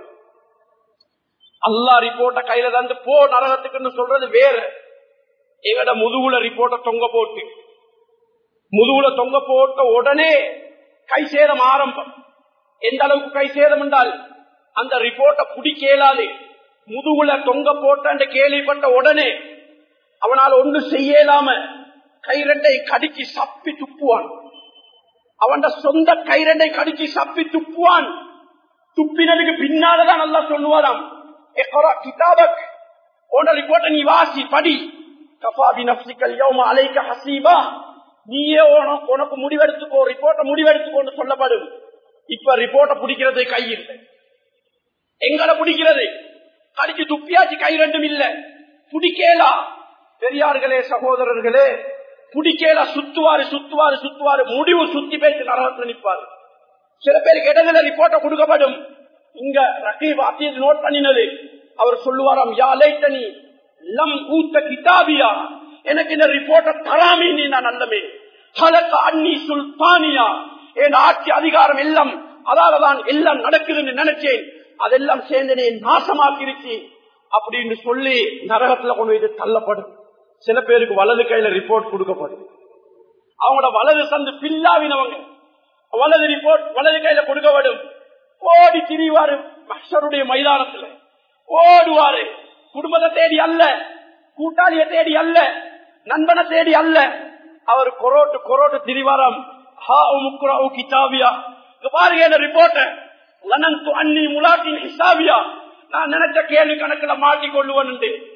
A: அல்லாஹ் ரிப்போர்ட்டை கையில தந்து போ நரகத்துக்குன்னு சொல்றது வேற. எங்கட முதுகுல ரிப்போர்ட்டை தொங்க போட்டு, முதுகுல தொங்க போட்ட உடனே கை சேதம் ஆரம்பம். எந்த அளவுக்கு கை சேதம் என்றால் அந்த ரிப்போர்ட்டை பிடிக்கலாது. முதுகுல தொங்க போட்ட கேள்விப்பட்ட உடனே அவனால் ஒன்று செய்யலாம கை 2 கடிச்சு சப்பி துப்புவான். அவன் சொந்த கை 2 கடிச்சு சப்பி துப்புவான். துப்பினதுக்கு பின்னால்தான் நல்லா சொல்லுவாராம், கிதாபக் ஓண்ட ரிப்போர்ட்டை நீ வாசி படி. கஃபாபி நஃப்ஸிகல் யௌம அலைக ஹஸீபா, நீயே உனக்கு முடிவெடுத்துக்கோ, ரிப்போர்ட்டை முடிவெடுத்துக்கோன்னு சொல்லப்படும். இப்ப ரிப்போர்ட்டை பிடிக்கிறது கை இல்லை. எங்களை பிடிக்கிறது கடிச்சு துப்பியாச்சு, கை 2ம் இல்ல, பிடிக்கலா. பெரியார்களே, சகோதரர்களே, பிடிக்கலா. சுத்துவாரு முடிவு சுத்தி பேசி நரகத்தில் நிற்பாரு. சில பேருக்கு இடத்துல ரிப்போர்ட்டை கொடுக்கப்படும். இங்க ரகீப் அதீத் நோட் பண்ணினது. அவர் சொல்லுவாராம், யா லைத்தனி லம் ஊத்த கிதாபியா, எனக்கு இந்த ரிப்போர்ட்டை தராமே நீ நான் நல்லமே. ஹலக அன்னி சுல்தானியா, என் ஆட்சி அதிகாரம் எல்லாம் அதாலதான் எல்லாம் நடக்குதுன்னு நினைச்சேன், அதெல்லாம் சேர்ந்து நாசமாக்கிருச்சு அப்படின்னு சொல்லி நரகத்துல கொண்டு போய் தள்ளப்படும். சில பேருக்கு வலது கையில ரிப்போர்ட் கொடுக்கப்படும். அவங்களோட வலது சந்து பில்லாவினவங்க வலது ரிப்போர்ட் வலது கையில கொடுக்கப்படும். ஓடி திரிவாரு மஹ்ஷருடைய மைதானத்துல, ஓடுவாரு. குடும்பத்தை தேடி அல்ல, கூட்டாளியை தேடி அல்ல, நண்பனை தேடி அல்ல. அவர் கொரோட்டு திரிவாராம். பாருங்க என்ன ரிப்போர்ட், நான் நினைச்ச கேள்வி கணக்குல மாட்டிக்கொள்ளுவன்,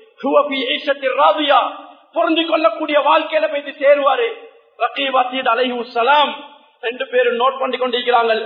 A: பொருந்தி கொள்ளக்கூடிய வாழ்க்கையில போயிட்டு சேருவாரு. ரகீப் அதீத் அலைஹிஸ்ஸலாம் 2 பேரும் நோட் பண்ணி கொண்டிருக்கிறார்கள்.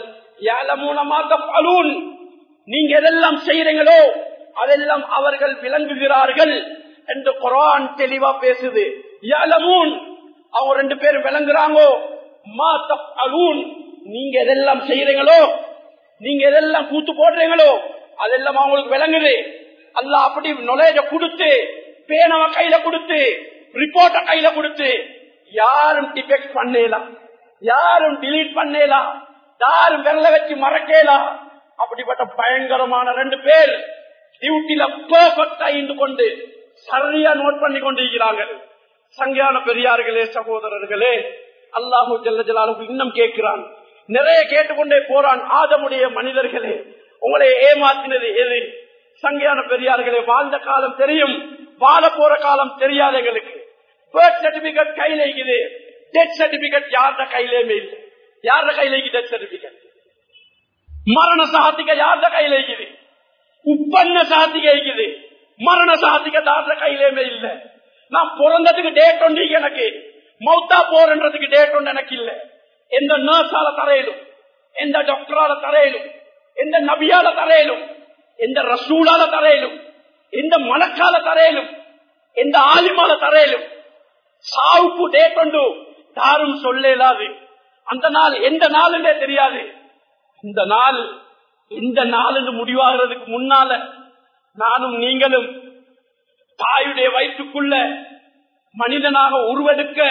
A: நீங்க எதெல்லாம் செய்யறீங்களோ அதெல்லாம் அவர்கள் விளங்குகிறார்கள் என்று குர்ஆன் தெளிவா பேசுது. யலமூன், அவங்க 2 பேரும் விளங்குறாங்க. மா தஃஅலூன், நீங்க எதெல்லாம் செய்யறீங்களோ, நீங்க எதெல்லாம் கூத்து போடுறீங்களோ அதெல்லாம் அவங்களுக்கு விளங்குது. அல்லாஹ் அப்படி நொலேஜ கொடுத்து, பேனவ கையில கொடுத்து, ரிப்போர்ட்ட கையில கொடுத்து, யாரும் டிபெக்ட் பண்ணலாம், யாரும் டிலீட் பண்ணலாம், யாரும் விரல வச்சு மறக்கலாம். அப்படிப்பட்ட பயங்கரமான 2 பேர் டியூட்டில பெர்ஃபெக்ட்டா இருந்து கொண்டு சரியா நோட் பண்ணி கொண்டிருக்கிறார்கள். சங்கையான பெரியார்களே, சகோதரர்களே, அல்லாஹு ஜல்ல ஜலாலுஹு இன்னும் கேட்கிறான், நிறைய கேட்டுக்கொண்டே போறான். ஆதமுடைய மனிதர்களே, உங்களை ஏமாத்தினது எது? சங்கையான பெரியார்களே, வாழ்ந்த காலம் தெரியும், வாழ போற காலம் தெரியாது எங்களுக்கு. பர்த் சர்டிபிகேட் கையில இருக்குது, டெத் சர்டிபிகேட் யார்ட கையிலேயுமே இல்லை. யார்ட கையில டெத் சர்டிபிகேட்? மரண சாத்திக யார்ட கையில இருக்குது? உப்பண்ண சாத்திக இருக்குது, மரண சாத்திக யார்ட கையிலேயுமே இல்லை. நான் பிறந்ததுக்கு டேட் ஒன்று எனக்கு, மௌத்தா போறன்றதுக்கு டேட் ஒன்று எனக்கு இல்லை. எந்த நர்ஸால தரையிலும், எந்த டாக்டரால தரையிலும், எந்த நபியால தரையிலும், எந்த ரசூலால தரையிலும், எந்த மலக்கால தரையிலும், எந்த ஆலிமால தரையிலும் சாவுக்கு டேட் யாரும் சொல்ல இயலாது. அந்த நாள் எந்த நாளுன்னே தெரியாது. இந்த நாள் இந்த நாள் முடிவாகிறதுக்கு முன்னால நானும் நீங்களும் தாயுடைய வயிற்றுக்குள்ள மனிதனாக உருவெடுக்க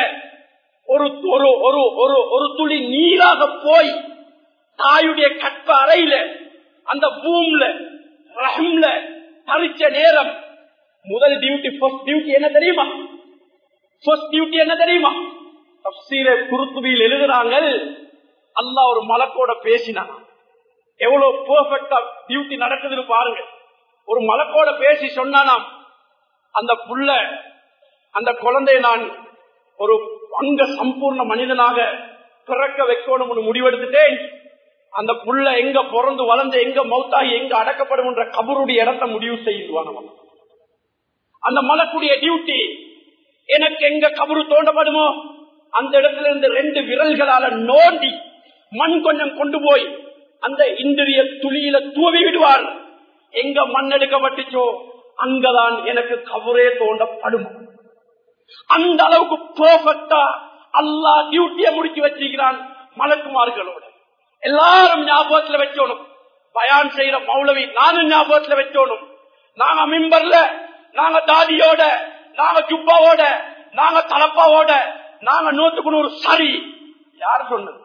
A: ஒரு துளி நீராக போய் தாயுடைய கற்ப அறையில அந்த பூம்ல ரஹம்ல பறிச்ச நேரம் முதல் டியூட்டி, ஃபர்ஸ்ட் டியூட்டி என்ன தெரியுமா? ஃபர்ஸ்ட் டியூட்டி என்ன தெரியுமா? தஃசீர் குர்துபியில் எழுதுறாங்க, அல்லாஹ் ஒரு மலக்கோட பேசினான். எவ்வளவு பெர்ஃபெக்ட்டா டியூட்டி நடக்குதுன்னு பாருங்க. ஒரு மலக்கோட பேசி சொன்னானாம், அந்த புள்ள அந்த குழந்தையை நான் ஒரு அங்க சம்பூர்ண மனிதனாக பிறக்க வைக்கணும்னு முடிவெடுத்துட்டேன். அந்த புள்ள எங்க பிறந்து வளர்ந்து எங்க மௌத்தாகி எங்க அடக்கப்படும் என்ற கபருடைய இடத்தை முடிவு செய்வான். அந்த மலக்குடைய டியூட்டி, எனக்கு எங்க கபரு தோண்டப்படுமோ அந்த இடத்துல இருந்து 2 விரல்களால நோண்டி மண் கொஞ்சம் கொண்டு போய் அந்த இந்திரிய துளியில தூவி விடுவார். எங்க மண் எடுக்கப்பட்டுச்சோ அங்கதான் எனக்கு கபரே தோண்டப்படும். அந்த அளவுக்கு பெர்ஃபெக்ட்டா அல்லாஹ் டியூட்டியை முடிச்சு வச்சிருக்கிறான் மலக்குமார்களோட. எல்லாரும் ஞாபகத்துல வச்சோனும். பயான் செய்யற மௌலவி நானும் ஞாபகத்துல வச்சோனும். நாங்க மிம்பர்ல, நாங்க தாடியோட, நாங்க ஜுப்பாவோட, நாங்க தலப்பாவோட, நாங்க 100க்கு 100 சரி. யாரு சொன்னது?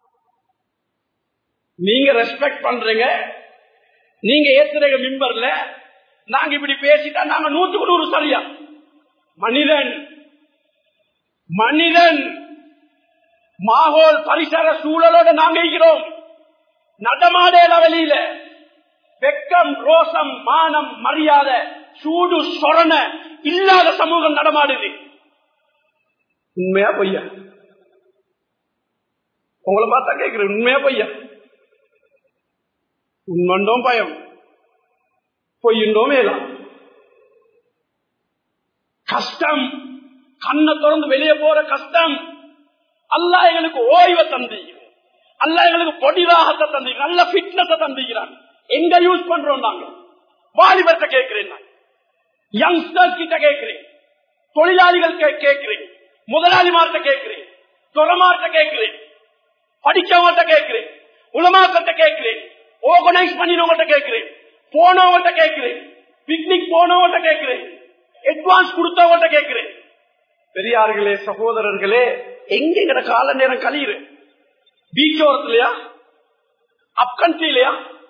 A: நீங்க ரெஸ்பெக்ட் பண்றீங்க, நீங்க ஏத்துறீங்க மிம்பர்ல. நாங்க இப்படி பேசிட்டா நாங்க 100க்கு 100 சரியா? மனிதன் மனிதன் மாகோல் பரிசர சூழலோட நாங்க இருக்கிறோம். நடமாடல வெளியில வெக்கம், ரோசம், மானம், மரியாதை, சூடு சொரண இல்லாத சமூகம் நடமாடுது. உண்மையா பொய்யா? உங்களை பார்த்தா கேட்கிறேன், உண்மையா பொய்யா? உண்மண்டோம் பயம், பொய்யுண்டோம் மேலாம். கஷ்டம், கண்ணை திறந்து வெளியே போற கஷ்டம். அல்லாஹ் எங்களுக்கு ஓய்வை தந்திக்கிறான், அல்லாஹ் எங்களுக்கு பொடிவாகத்தை தந்திக்கிறான், நல்ல ஃபிட்னஸை தந்திக்கிறான். எங்க யூஸ் பண்றோம்? நாங்க வாலிபர்கிட்ட கேட்கிறேன், நான் யங்ஸ்டர்ஸ் கிட்ட கேட்கிறேன், தொழிலாளிகள் கேட்கிறேன், முதலாளிமார்கிட்ட கேட்கிறேன், துறமார்கிட்ட கேட்கிறேன், படிச்சவங்கள்ட்ட கேட்கிறேன், உலமாக்கிட்ட கேட்கிறேன், ஆர்கனைஸ் பண்ணினவங்கள்ட்ட கேட்கிறேன், போனவங்கள்ட்ட கேட்கிறேன், பிக்னிக் போனவங்கள்ட்ட கேட்கிறேன், அட்வான்ஸ் கொடுத்தவங்கள்ட்ட கேட்கிறேன். பெரியார்களே, சகோதரர்களே, எங்க கால நேரம் கழியுது? பீச் ஓரத்துலயா? அப் கண்ட்ரிலயா?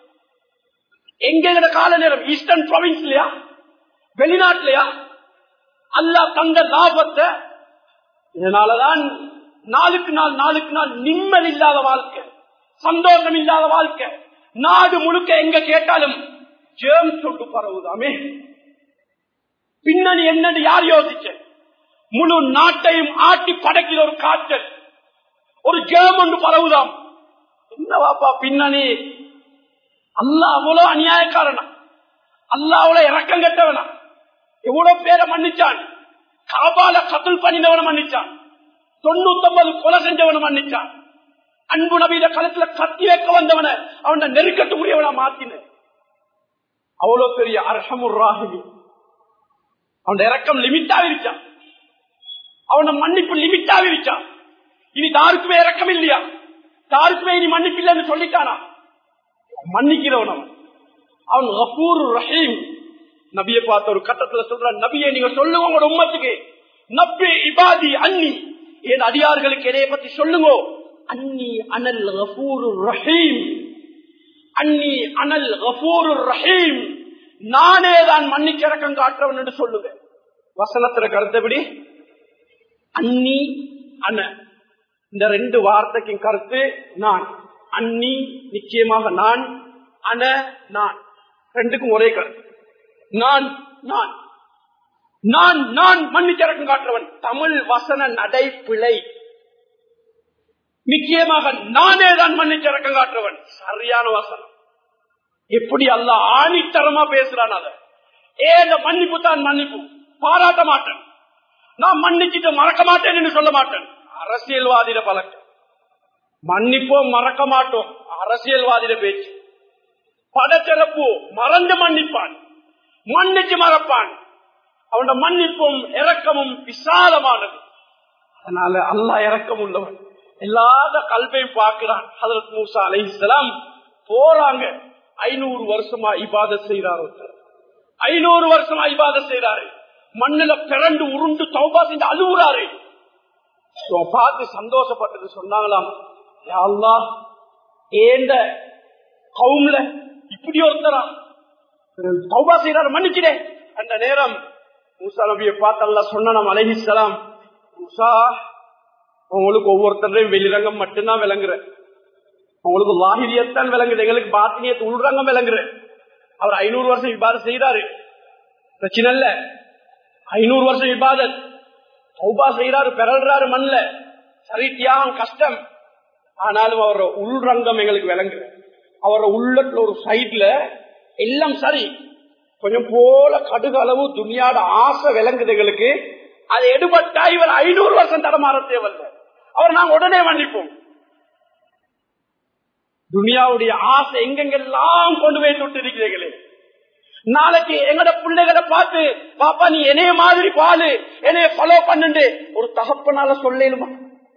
A: எங்க கால நேரம்? ஈஸ்டர்ன் ப்ரொவின்ஸ்லயா? வெளிநாட்டிலயா? அல்லாஹ் தந்த லாபத்தை. இதனாலதான் நாளுக்கு நாள் நிம்மதி இல்லாத வாழ்க்கை, சந்தோஷம் இல்லாத வாழ்க்கை. நாடு முழுக்க எங்க கேட்டாலும் ஜேர்ம் சொட்டு பரவுதாமே. பின்னணி என்னன்னு யார் யோசிச்ச? முழு நாட்டையும் ஆட்டி படைக்கிற ஒரு காய்ச்சல், ஒரு ஜேர்ம் ஒன்று பரவுதாம். என்னவாப்பா பின்னணி? அல்லாஹ் அவ்வளவு அநியாயக்காரனா? அல்லாஹ் அவ்வளவு இறக்கம் கட்டவனா? எவ்வளவு பேரை மன்னிச்சான். காபால கத்துல் பண்ணினவனை மன்னிச்சான், 99 கொலை செஞ்சவனை மன்னிச்சான், அன்பு நபியில களத்துல கத்தி வைக்க வந்தவனை அவன நெருக்கத்துக்குரியவனா மாத்தின. அவ்வளவு பெரிய அர்ஹமுர் ராஹிமீன். அவன் இறக்கம் லிமிட்டா விரிச்சான், அவன மன்னிப்பு லிமிட்டா விரிச்சான். இனி யாருக்குமே இறக்கம் இல்லையா? யாருக்குமே இனி மன்னிப்பு இல்லைன்னு சொல்லிட்டானா? மன்னிக்கிறவன் அவன் கஃபூர் ரஹீம். நபியை பார்த்த ஒரு கட்டத்துல சொல்றான், நபியை நீங்க சொல்லுங்க உங்களோட உம்மத்துக்கு, நபி இபாதி அன்னி, என் அடியார்களுக்கு என்னைய பத்தி சொல்லுங்க, அன்னி அனல் கஃபூருர் ரஹீம், அன்னி அனல் கஃபூருர் ரஹீம், நானே தான் மன்னிக்கிறக்கம் காட்டுறவன் என்று சொல்லுங்க. வசனத்துல கருத்தபடி அன்னி அன, இந்த 2 வார்த்தைக்கும் கருத்து நான். அன்னி நிச்சயமாக நான், அன நான், 2க்கும் ஒரே கருத்து. நான் நான் நான் நான் மன்னிக்கிறக்கம் காட்டுறவன். தமிழ் வசன நடை பிழை. நிச்சயமாக நானே தான் மன்னிக்கிறக்கம் காட்டுறவன் சரியான வசனம். எப்படி அல்லாஹ் ஆணித்தரமா பேசுறான்? அத ஏன் மன்னிப்பு தான் மன்னிப்பு, பாராட்ட மாட்டேன், நான் மன்னிச்சுட்டு மறக்க மாட்டேன் என்று சொல்ல மாட்டேன். அரசியல்வாதியில பழக்கம். மன்னிப்போம் மறக்க மாட்டோம் அரசியல்வாதிட பேச்சு. படச்சிறப்பு மறந்து மன்னிப்பான், மன்னிச்சு மறப்பான். அவனோட மன்னிப்பும் இரக்கமும் விசாலமானது. அதனால அல்லாஹ் இரக்கம் உள்ளவன், எல்லாத கல்வையும் பார்க்கிறான். ஹஜ்ரத் மூசா அலைஹிஸ்ஸலாம் போறாங்க, 500 வருஷமா இபாதத் செய்யறாரு. 500 வருஷமா இபாதத் செய்யறாரு. மண்ணுல பிறண்டு உருண்டு தௌபா செஞ்சு அழுகுறாரு. பார்த்து சந்தோஷப்பட்டது சொன்னாங்களாம், யா அல்லாஹ் ஏண்ட கவும்ல இப்படி ஒருத்தரா தௌபா செய்யறாரு, மன்னிச்சிடே. அந்த நேரம் மூசா நபியை பார்த்து அல்லாஹ் சொன்னான் அலைஹிஸ்ஸலாம், மூசா உங்களுக்கு ஒவ்வொருத்தரையும் வெளிரங்கம் மட்டும்தான் விளங்குற, உங்களுக்கு லாஹிரியத்தான் விளங்குது, எங்களுக்கு பாத்தினியத்து உள்ரங்கம் விளங்குற. அவர் 500 வருஷம் இபாதத் செய்யறாரு, பிரச்சனை இல்ல. 500 வருஷம் இபாதத் தௌபா செய்யறாரு, பிறல்றாரு மண்ல, சரி தியாகம் கஷ்டம். ஆனாலும் அவரோட உள்ரங்கம் எங்களுக்கு விளங்குற. அவரோட உள்ளத்துல ஒரு சைட்ல எல்லாம் சரி, கொஞ்சம் போல கடுகு அளவு துனியாட ஆசை விளங்குது எங்களுக்கு. அதை எடுபட்டா இவர் 500 வருஷம் தடமாற தேவையில்லை, அவர் நாங்க உடனே மன்னிப்போம். துனியாவுடைய ஆசை எங்கெங்கெல்லாம் கொண்டு போய் தொட்டு இருக்கிறீர்களே. நாளைக்கு எங்கட பிள்ளைகளை பார்த்து, பாப்பா நீ என்னைய மாதிரி பாலு, என்னைய ஃபாலோ பண்ணுண்டு ஒரு தகப்பனால சொல்லேலுமா,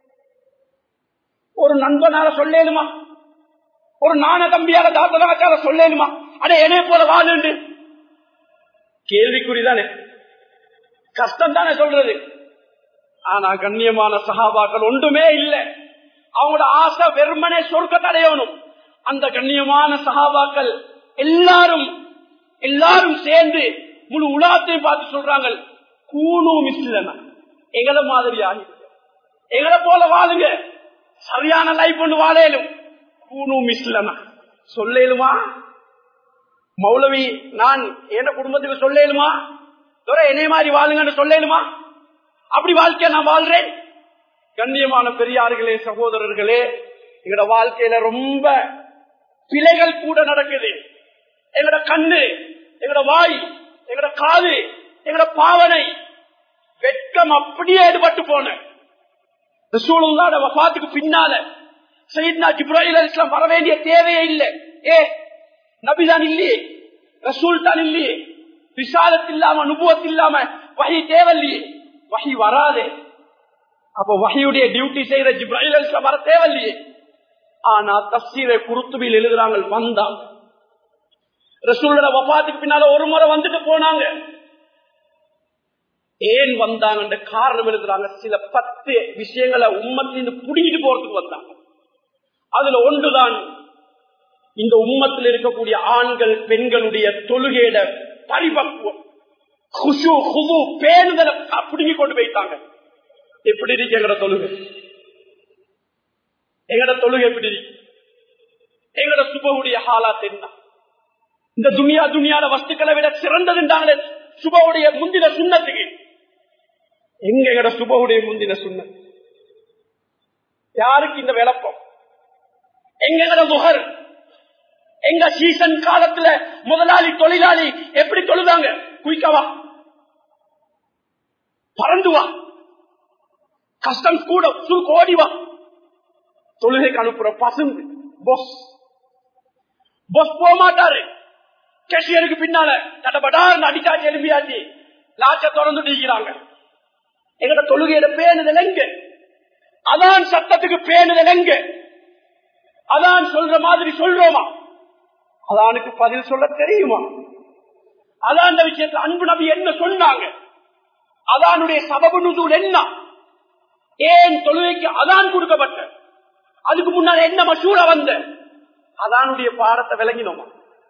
A: ஒரு நண்பனால சொல்லேலுமா, ஒரு நான தம்பியால தாத்தனாக்கால சொல்லேலுமா, அட என்னைய போல வாழுண்டு? கேள்விக்குறிதானே, கஷ்டம் தானே சொல்றது. ஆனா கண்ணியமான சஹாபாக்கள் ஒன்றுமே இல்லை, அவங்களோட ஆசை வெறுமனே சொர்க்கத்தை அடையணும். அந்த கண்ணியமான சஹாபாக்கள் எல்லாரும் சேர்ந்து முழு உலகத்தையும் பார்த்து சொல்றாங்க, கூணு மிஸ்லனா, எங்களை மாதிரி ஆகி எங்களை போல வாழுங்க, சரியான லைஃப் ஒன்று வாழலும். கூணு மிஸ்லனா சொல்லேலுமா? மௌலவி நான் என் குடும்பத்துக்கு சொல்லேலுமா, என்னைய மாதிரி வாழுங்கன்னு சொல்லேலுமா? அப்படி வாழ்க்கைய நான் வாழ்றேன். கண்ணியமான பெரியார்களே, சகோதரர்களே, எங்களோட வாழ்க்கையில ரொம்ப பிழைகள் கூட நடக்குது. எங்களோட கண்ணு, எங்களோட வாய், எங்களோட காது, எங்களோட பாவனை, வெட்கம் அப்படியே ஈடுபட்டு போன ரசூலுல்லாஹ் வஃபாத்துக்கு பின்னால சையத்னா ஜிப்ராயில் அலைஹிஸ்ஸலாம் வர வேண்டிய தேவையே இல்லை. நபிதான் இல்லையே, ரசூல் தான் இல்லையே, ரிசாலத் இல்லாம நுபுவத் இல்லாம வஹி தேவையில்லையே, வஹி வராதே. அப்ப வஹியுடைய டியூட்டி செய்யற ஜிப்ராயில் அலைஹிஸ்ஸலாம் வர தேவையில்லையே. ஆனா தஃசீரை குருத்துபில் எழுதுறாங்க, வந்தாங்க. ரசூலுல்லாஹ் வஃபாத்துக்கு பின்னால ஒரு முறை வந்துட்டு போனாங்க. ஏன் வந்தாங்க காரணம் எழுதுறாங்க. சில 10 விஷயங்களை உம்மத்திலிருந்து புடிங்கிட்டு போறதுக்கு வந்தாங்க. அதுல ஒன்றுதான் இந்த உம்மத்தில் இருக்கக்கூடிய ஆண்கள் பெண்களுடைய தொழுகையிட பரிபக்குவம், குஷு குது பேணுதலை புடுங்கி கொண்டு போயிட்டாங்க. எப்படி இருக்கு எங்கட தொழுகை? எங்கட தொழுகை எப்படி இருக்கு? எங்கட சுபவுடைய ஹாலாத் என்ன? இந்த துனியாட வஸ்துக்களை விட சிறந்ததுண்டாங்களே சுபவுடைய முந்தின சுண்ணத்துக்கு. எங்க எங்கட சுபவுடைய முந்தின சுண்ணத்? யாருக்கு இந்த விளப்பம்? எங்கட முகர், எங்க சீசன் காலத்துல முதலாளி தொழிலாளி எப்படி தொழுதாங்க? குயிக்கவா, பறந்துவா, கஷ்டம் கூட ஓடிவா, தொழுகைக்கு அனுப்புற பசுந்து பொஸ் போக மாட்டாரு. கேஷியருக்கு பின்னால தடபடார் அடிக்காச்சு எலும்பியாச்சு லாச்ச தொடர்ந்து நீக்கிறாங்க. எங்கட தொழுகையிட பேணுதல் எங்க? அதான் சட்டத்துக்கு பேணுதல் எங்க? அதான் சொல்ற மாதிரி சொல்றோமா? அதானுக்கு பதில் சொல்ல தெரியுமா? அதான் இந்த விஷயத்துல அன்பு நபி என்ன சொன்னாங்க? அதானுடைய சபபு நுசூல் என்ன? ஏன் தொழுகைக்கு அதான் கொடுக்கப்பட்ட? அதுக்கு முன்னால என்ன மசூரா வந்த? அதானுடைய பாடத்தை விளங்கினோமா?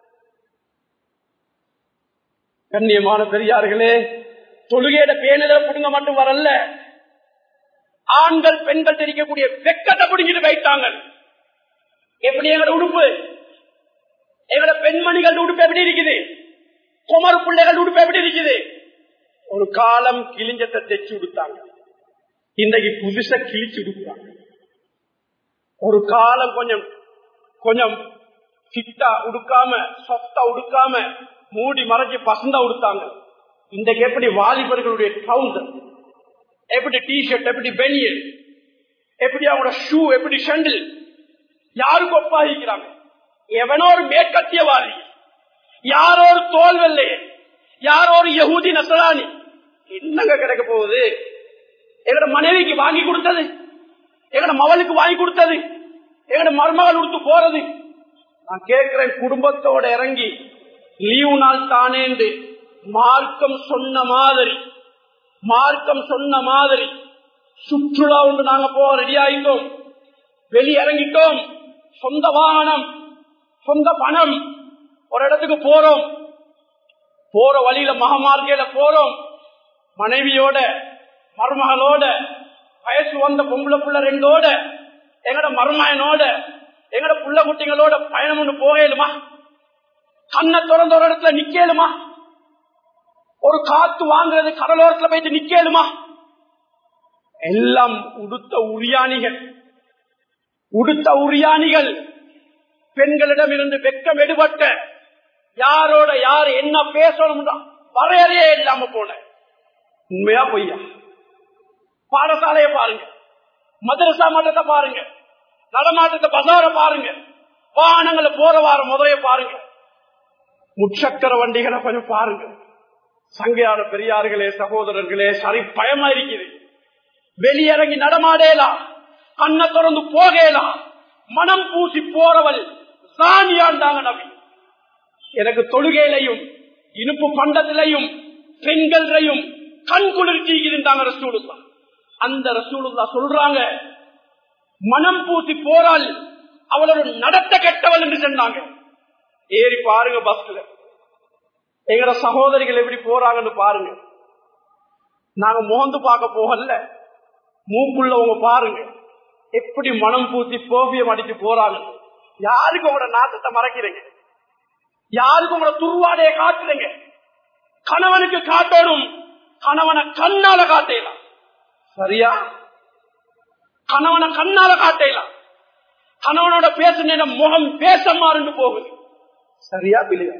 A: கண்ணியமான பெரியார்களே, தொழுகையிட பேணுதல் புடுங்க மட்டும் வரல, ஆண்கள் பெண்கள் தெரிவிக்கக்கூடிய வெக்கத்தை புடுங்கிட்டு வைத்தாங்க. எப்படி எங்களோட உடுப்பு, எங்களோட பெண்மணிகள் உடுப்பு எப்படி இருக்குது? குமர் பிள்ளைகள் உடுப்பு எப்படி இருக்குது? ஒரு காலம் கிழிஞ்சத்தை தைச்சு உடுத்தாங்க, இன்றைக்கு புதுசா கிழிச்சு உடுப்பாங்க. ஒரு காலம் கொஞ்சம் கொஞ்சம் ஃபிட்டா உடுக்காம சொஃப்டா உடுக்காம மூடி மறைச்சு பசந்தா உடுத்தாங்க. இன்றைக்கு எப்படி வாலிபர்களுடைய ட்ரவுசர், எப்படி டிஷர்ட், எப்படி பெனியன், எப்படி அவங்களோட ஷூ, எப்படி ஷண்டில், யாருக்கு ஒப்பாகிக்கிறாங்க? எவனோ ஒரு மேற்கத்தியவாதி, யாரோ ஒரு தோல்வல்லையே, யாரோ ஒரு யஹூதி நசராணி. என்னங்க கிடைக்க போகுது? எங்கட மனைவிக்கு வாங்கி கொடுத்தது, எங்கட மவளுக்கு வாங்கி கொடுத்தது, எங்கட மருமகள் கொடுத்து போறது. நான் கேட்கிறேன், குடும்பத்தோட இறங்கி லீவு நாள் தானே என்று மார்க்கம் சொன்ன மாதிரி சுற்றுலா ஒன்று நாங்க போக ரெடி ஆகிட்டோம், வெளியிறங்கிட்டோம், சொந்த வாகனம், சொந்த பணம், ஒரு இடத்துக்கு போறோம். போற வழியில மகமார்க்கையில போறோம், மனைவியோட மருமகளோட வயசு வந்த பொம்பளை புள்ள ரெண்டோட எங்கட மருமகனோட எங்கட புள்ள குட்டிங்களோட பயணம் ஒன்று போகலுமா? கண்ணை திறந்த ஒரு இடத்துல நிக்கலுமா? ஒரு காத்து வாங்குறது கடலோரத்துல போயிட்டு நிக்கலுமா? எல்லாம் உடுத்த உரியானிகள் பெண்களிடம் இருந்து வெக்கம் எடுபட்ட, யாரோட யாரு என்ன பேசணும் வரையறையே இல்லாம போன. உண்மையா பொய்யா? பாடசாலையை பாருங்க, மதரசா மட்டத்தை பாருங்க, நடமாட்டத்தை பசார பாருங்க, வாகனங்களை போற வார முறைய பாருங்க, முச்சக்கர வண்டிகளை கொஞ்சம் பாருங்க. சங்கையான பெரியார்களே, சகோதரர்களே, சரி பயமா இருக்குது. வெளியிறங்கி நடமாடலாம், கண்ணை திறந்து போகலாம், மனம் பூசி போறவள் சாணியாண்டாங்க நபி. எனக்கு தொழுகையிலையும் இனிப்பு பண்டத்திலையும் பெண்களையும் கண் குளிர்ச்சி இருந்தாங்க ரசூலுல்லா. அந்த ரசூலுல்லா சொல்றாங்க, மனம் பூசி போறாள், அவளோட நடத்த கெட்டவள் என்று சொன்னாங்க. ஏறி பாருங்க பஸ்ல, எங்கட சகோதரிகள் எப்படி போறாங்கன்னு பாருங்க. நாங்க மோந்து பார்க்க போகல, மூக்குள்ளவங்க பாருங்க எப்படி மனம் பூசி கோபியம் அடிச்சு போறாங்க. யாருக்கு உங்களோட நாட்டத்தை மறைக்கிறீங்க? யாருக்கு உங்களோட துருவாடையை காட்டுறீங்க? கணவனுக்கு காட்டணும், கணவனை கண்ணால காட்டலாம். சரியா? கணவனை கண்ணால காட்டலாம். கணவனோட பேசுன முகம் பேச மாறுண்டு போகுது. சரியா பிள்ளையா?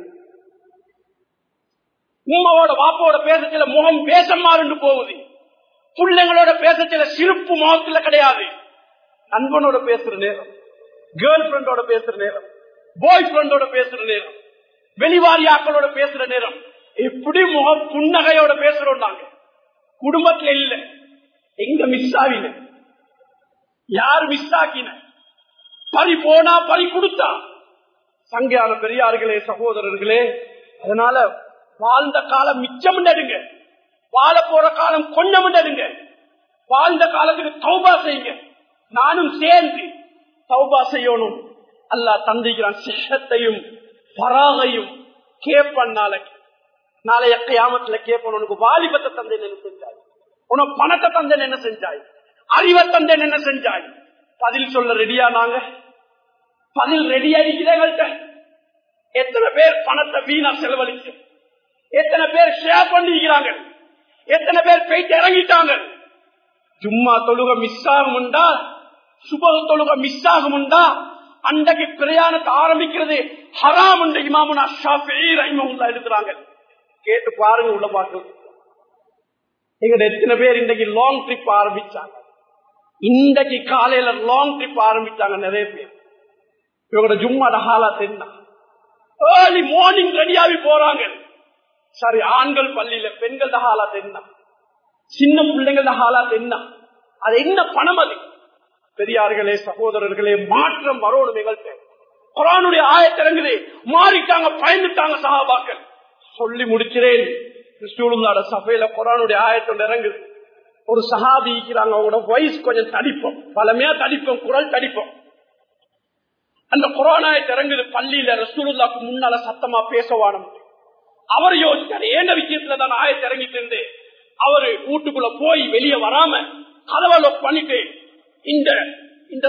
A: உமாவோட வாப்போட பேசச்சில முகம் பேச மாறுண்டு போகுது. பிள்ளைங்களோட பேசச்சில சிரிப்பு முகத்துல கிடையாது. நண்பனோட பேசுற நேரம், கேர்ள் ஃபிரெண்டோட பேசுற நேரம், பாய் ஃபிரெண்டோட பேசுற நேரம், வெளிவாரியாக்களோட பேசுற நேரம், எப்படி முகம் புன்னகையோட பேசுறோம். நாங்க குடும்பத்துல இல்ல, எங்க மிஸ் ஆகின, யார் மிஸ் ஆக்கின, பறி போனா பறி கொடுத்தா. சங்கையான பெரியார்களே, சகோதரர்களே, அதனால வாழ்ந்த காலம் மிச்சம் எடுங்க, வாழ போற காலம் கொஞ்சம் எடுங்க. வாழ்ந்த காலத்துக்கு தௌபா செய்யுங்க. நானும் சேர்ந்து தௌபா செய்யணும். அல்லாஹ் தந்திக்கிறான் சிஹத்தையும் பராகையும். கேட்பான் நாளைய கியாமத்துல கேட்பான், உனக்கு வாலிபத்தை தந்தேன் என்ன செஞ்சாய், உனக்கு பணத்தை தந்தேன் என்ன செஞ்சாய், அறிவை தந்தேன் என்ன செஞ்சாய். பதில் சொல்ல ரெடியா? நாங்க பதில் ரெடியா இருக்கிறேங்கள்ட்ட. எத்தனை பேர் பணத்தை வீணா செலவழிச்சு, எத்தனை பேர் ஷேர் பண்ணிக்கிறாங்க, எத்தனை பேர் போயிட்டு இறங்கிட்டாங்க. ஜும்மா தொழுக மிஸ் ஆகும்டா, சுபஹ் தொழுக மிஸ் ஆகும்டா, அன்றைக்கு பிரயாணத்தை ஆரம்பிக்கிறது ஹராம் என்று இமாமுனா ஷாஃபிஈ ரஹிமஹுல்லாஹ் எழுதுறாங்க. கேட்டு பாருங்க, உள்ள பாட்டு. எங்க எத்தனை பேர் இன்றைக்கு லாங் ட்ரிப் ஆரம்பிச்சாங்க, இன்றைக்கு காலையில லாங் ட்ரிப் ஆரம்பிச்சாங்க நிறைய பேர். இவங்களோட ஜும்மாட ஹாலாத் என்ன? ஏர்லி மார்னிங் ரெடியாகி போறாங்க. சரி, ஆண்கள் பள்ளியில பெண்களோட ஹாலாத் என்ன, சின்ன பிள்ளைங்களோட ஹாலாத் என்ன, அது என்ன பணம்? அது பெரியார்களே, சகோதரர்களே, மாற்றம் வரணும். எங்கள்கிட்ட குர்ஆனுடைய ஆயத் இறங்குது, மாறிட்டாங்க, பயந்துட்டாங்க சஹாபாக்கள். சொல்லி முடிக்கிறேன். ரசூலுல்லாஹ்வோட சபையில குர்ஆனுடைய ஆயத் இறங்குது. ஒரு சஹாபி இருக்கிறாங்க, அவங்களோட வாய்ஸ் கொஞ்சம் தடிப்போம், பலமையா தடிப்போம், குரல் தடிப்போம். அந்த குர்ஆன் ஆயத் இறங்குது பள்ளியில. ரசூலுல்லாஹ்க்கு முன்னால சத்தமா பேசவானும். அவர் யோசிச்சாரு, ஏண்ட விஷயத்துலதான் ஆயத் இறங்கிட்டு இருந்து அவரு வீட்டுக்குள்ள போய் வெளியே வராம கதவை லாக் பண்ணிட்டு, இந்த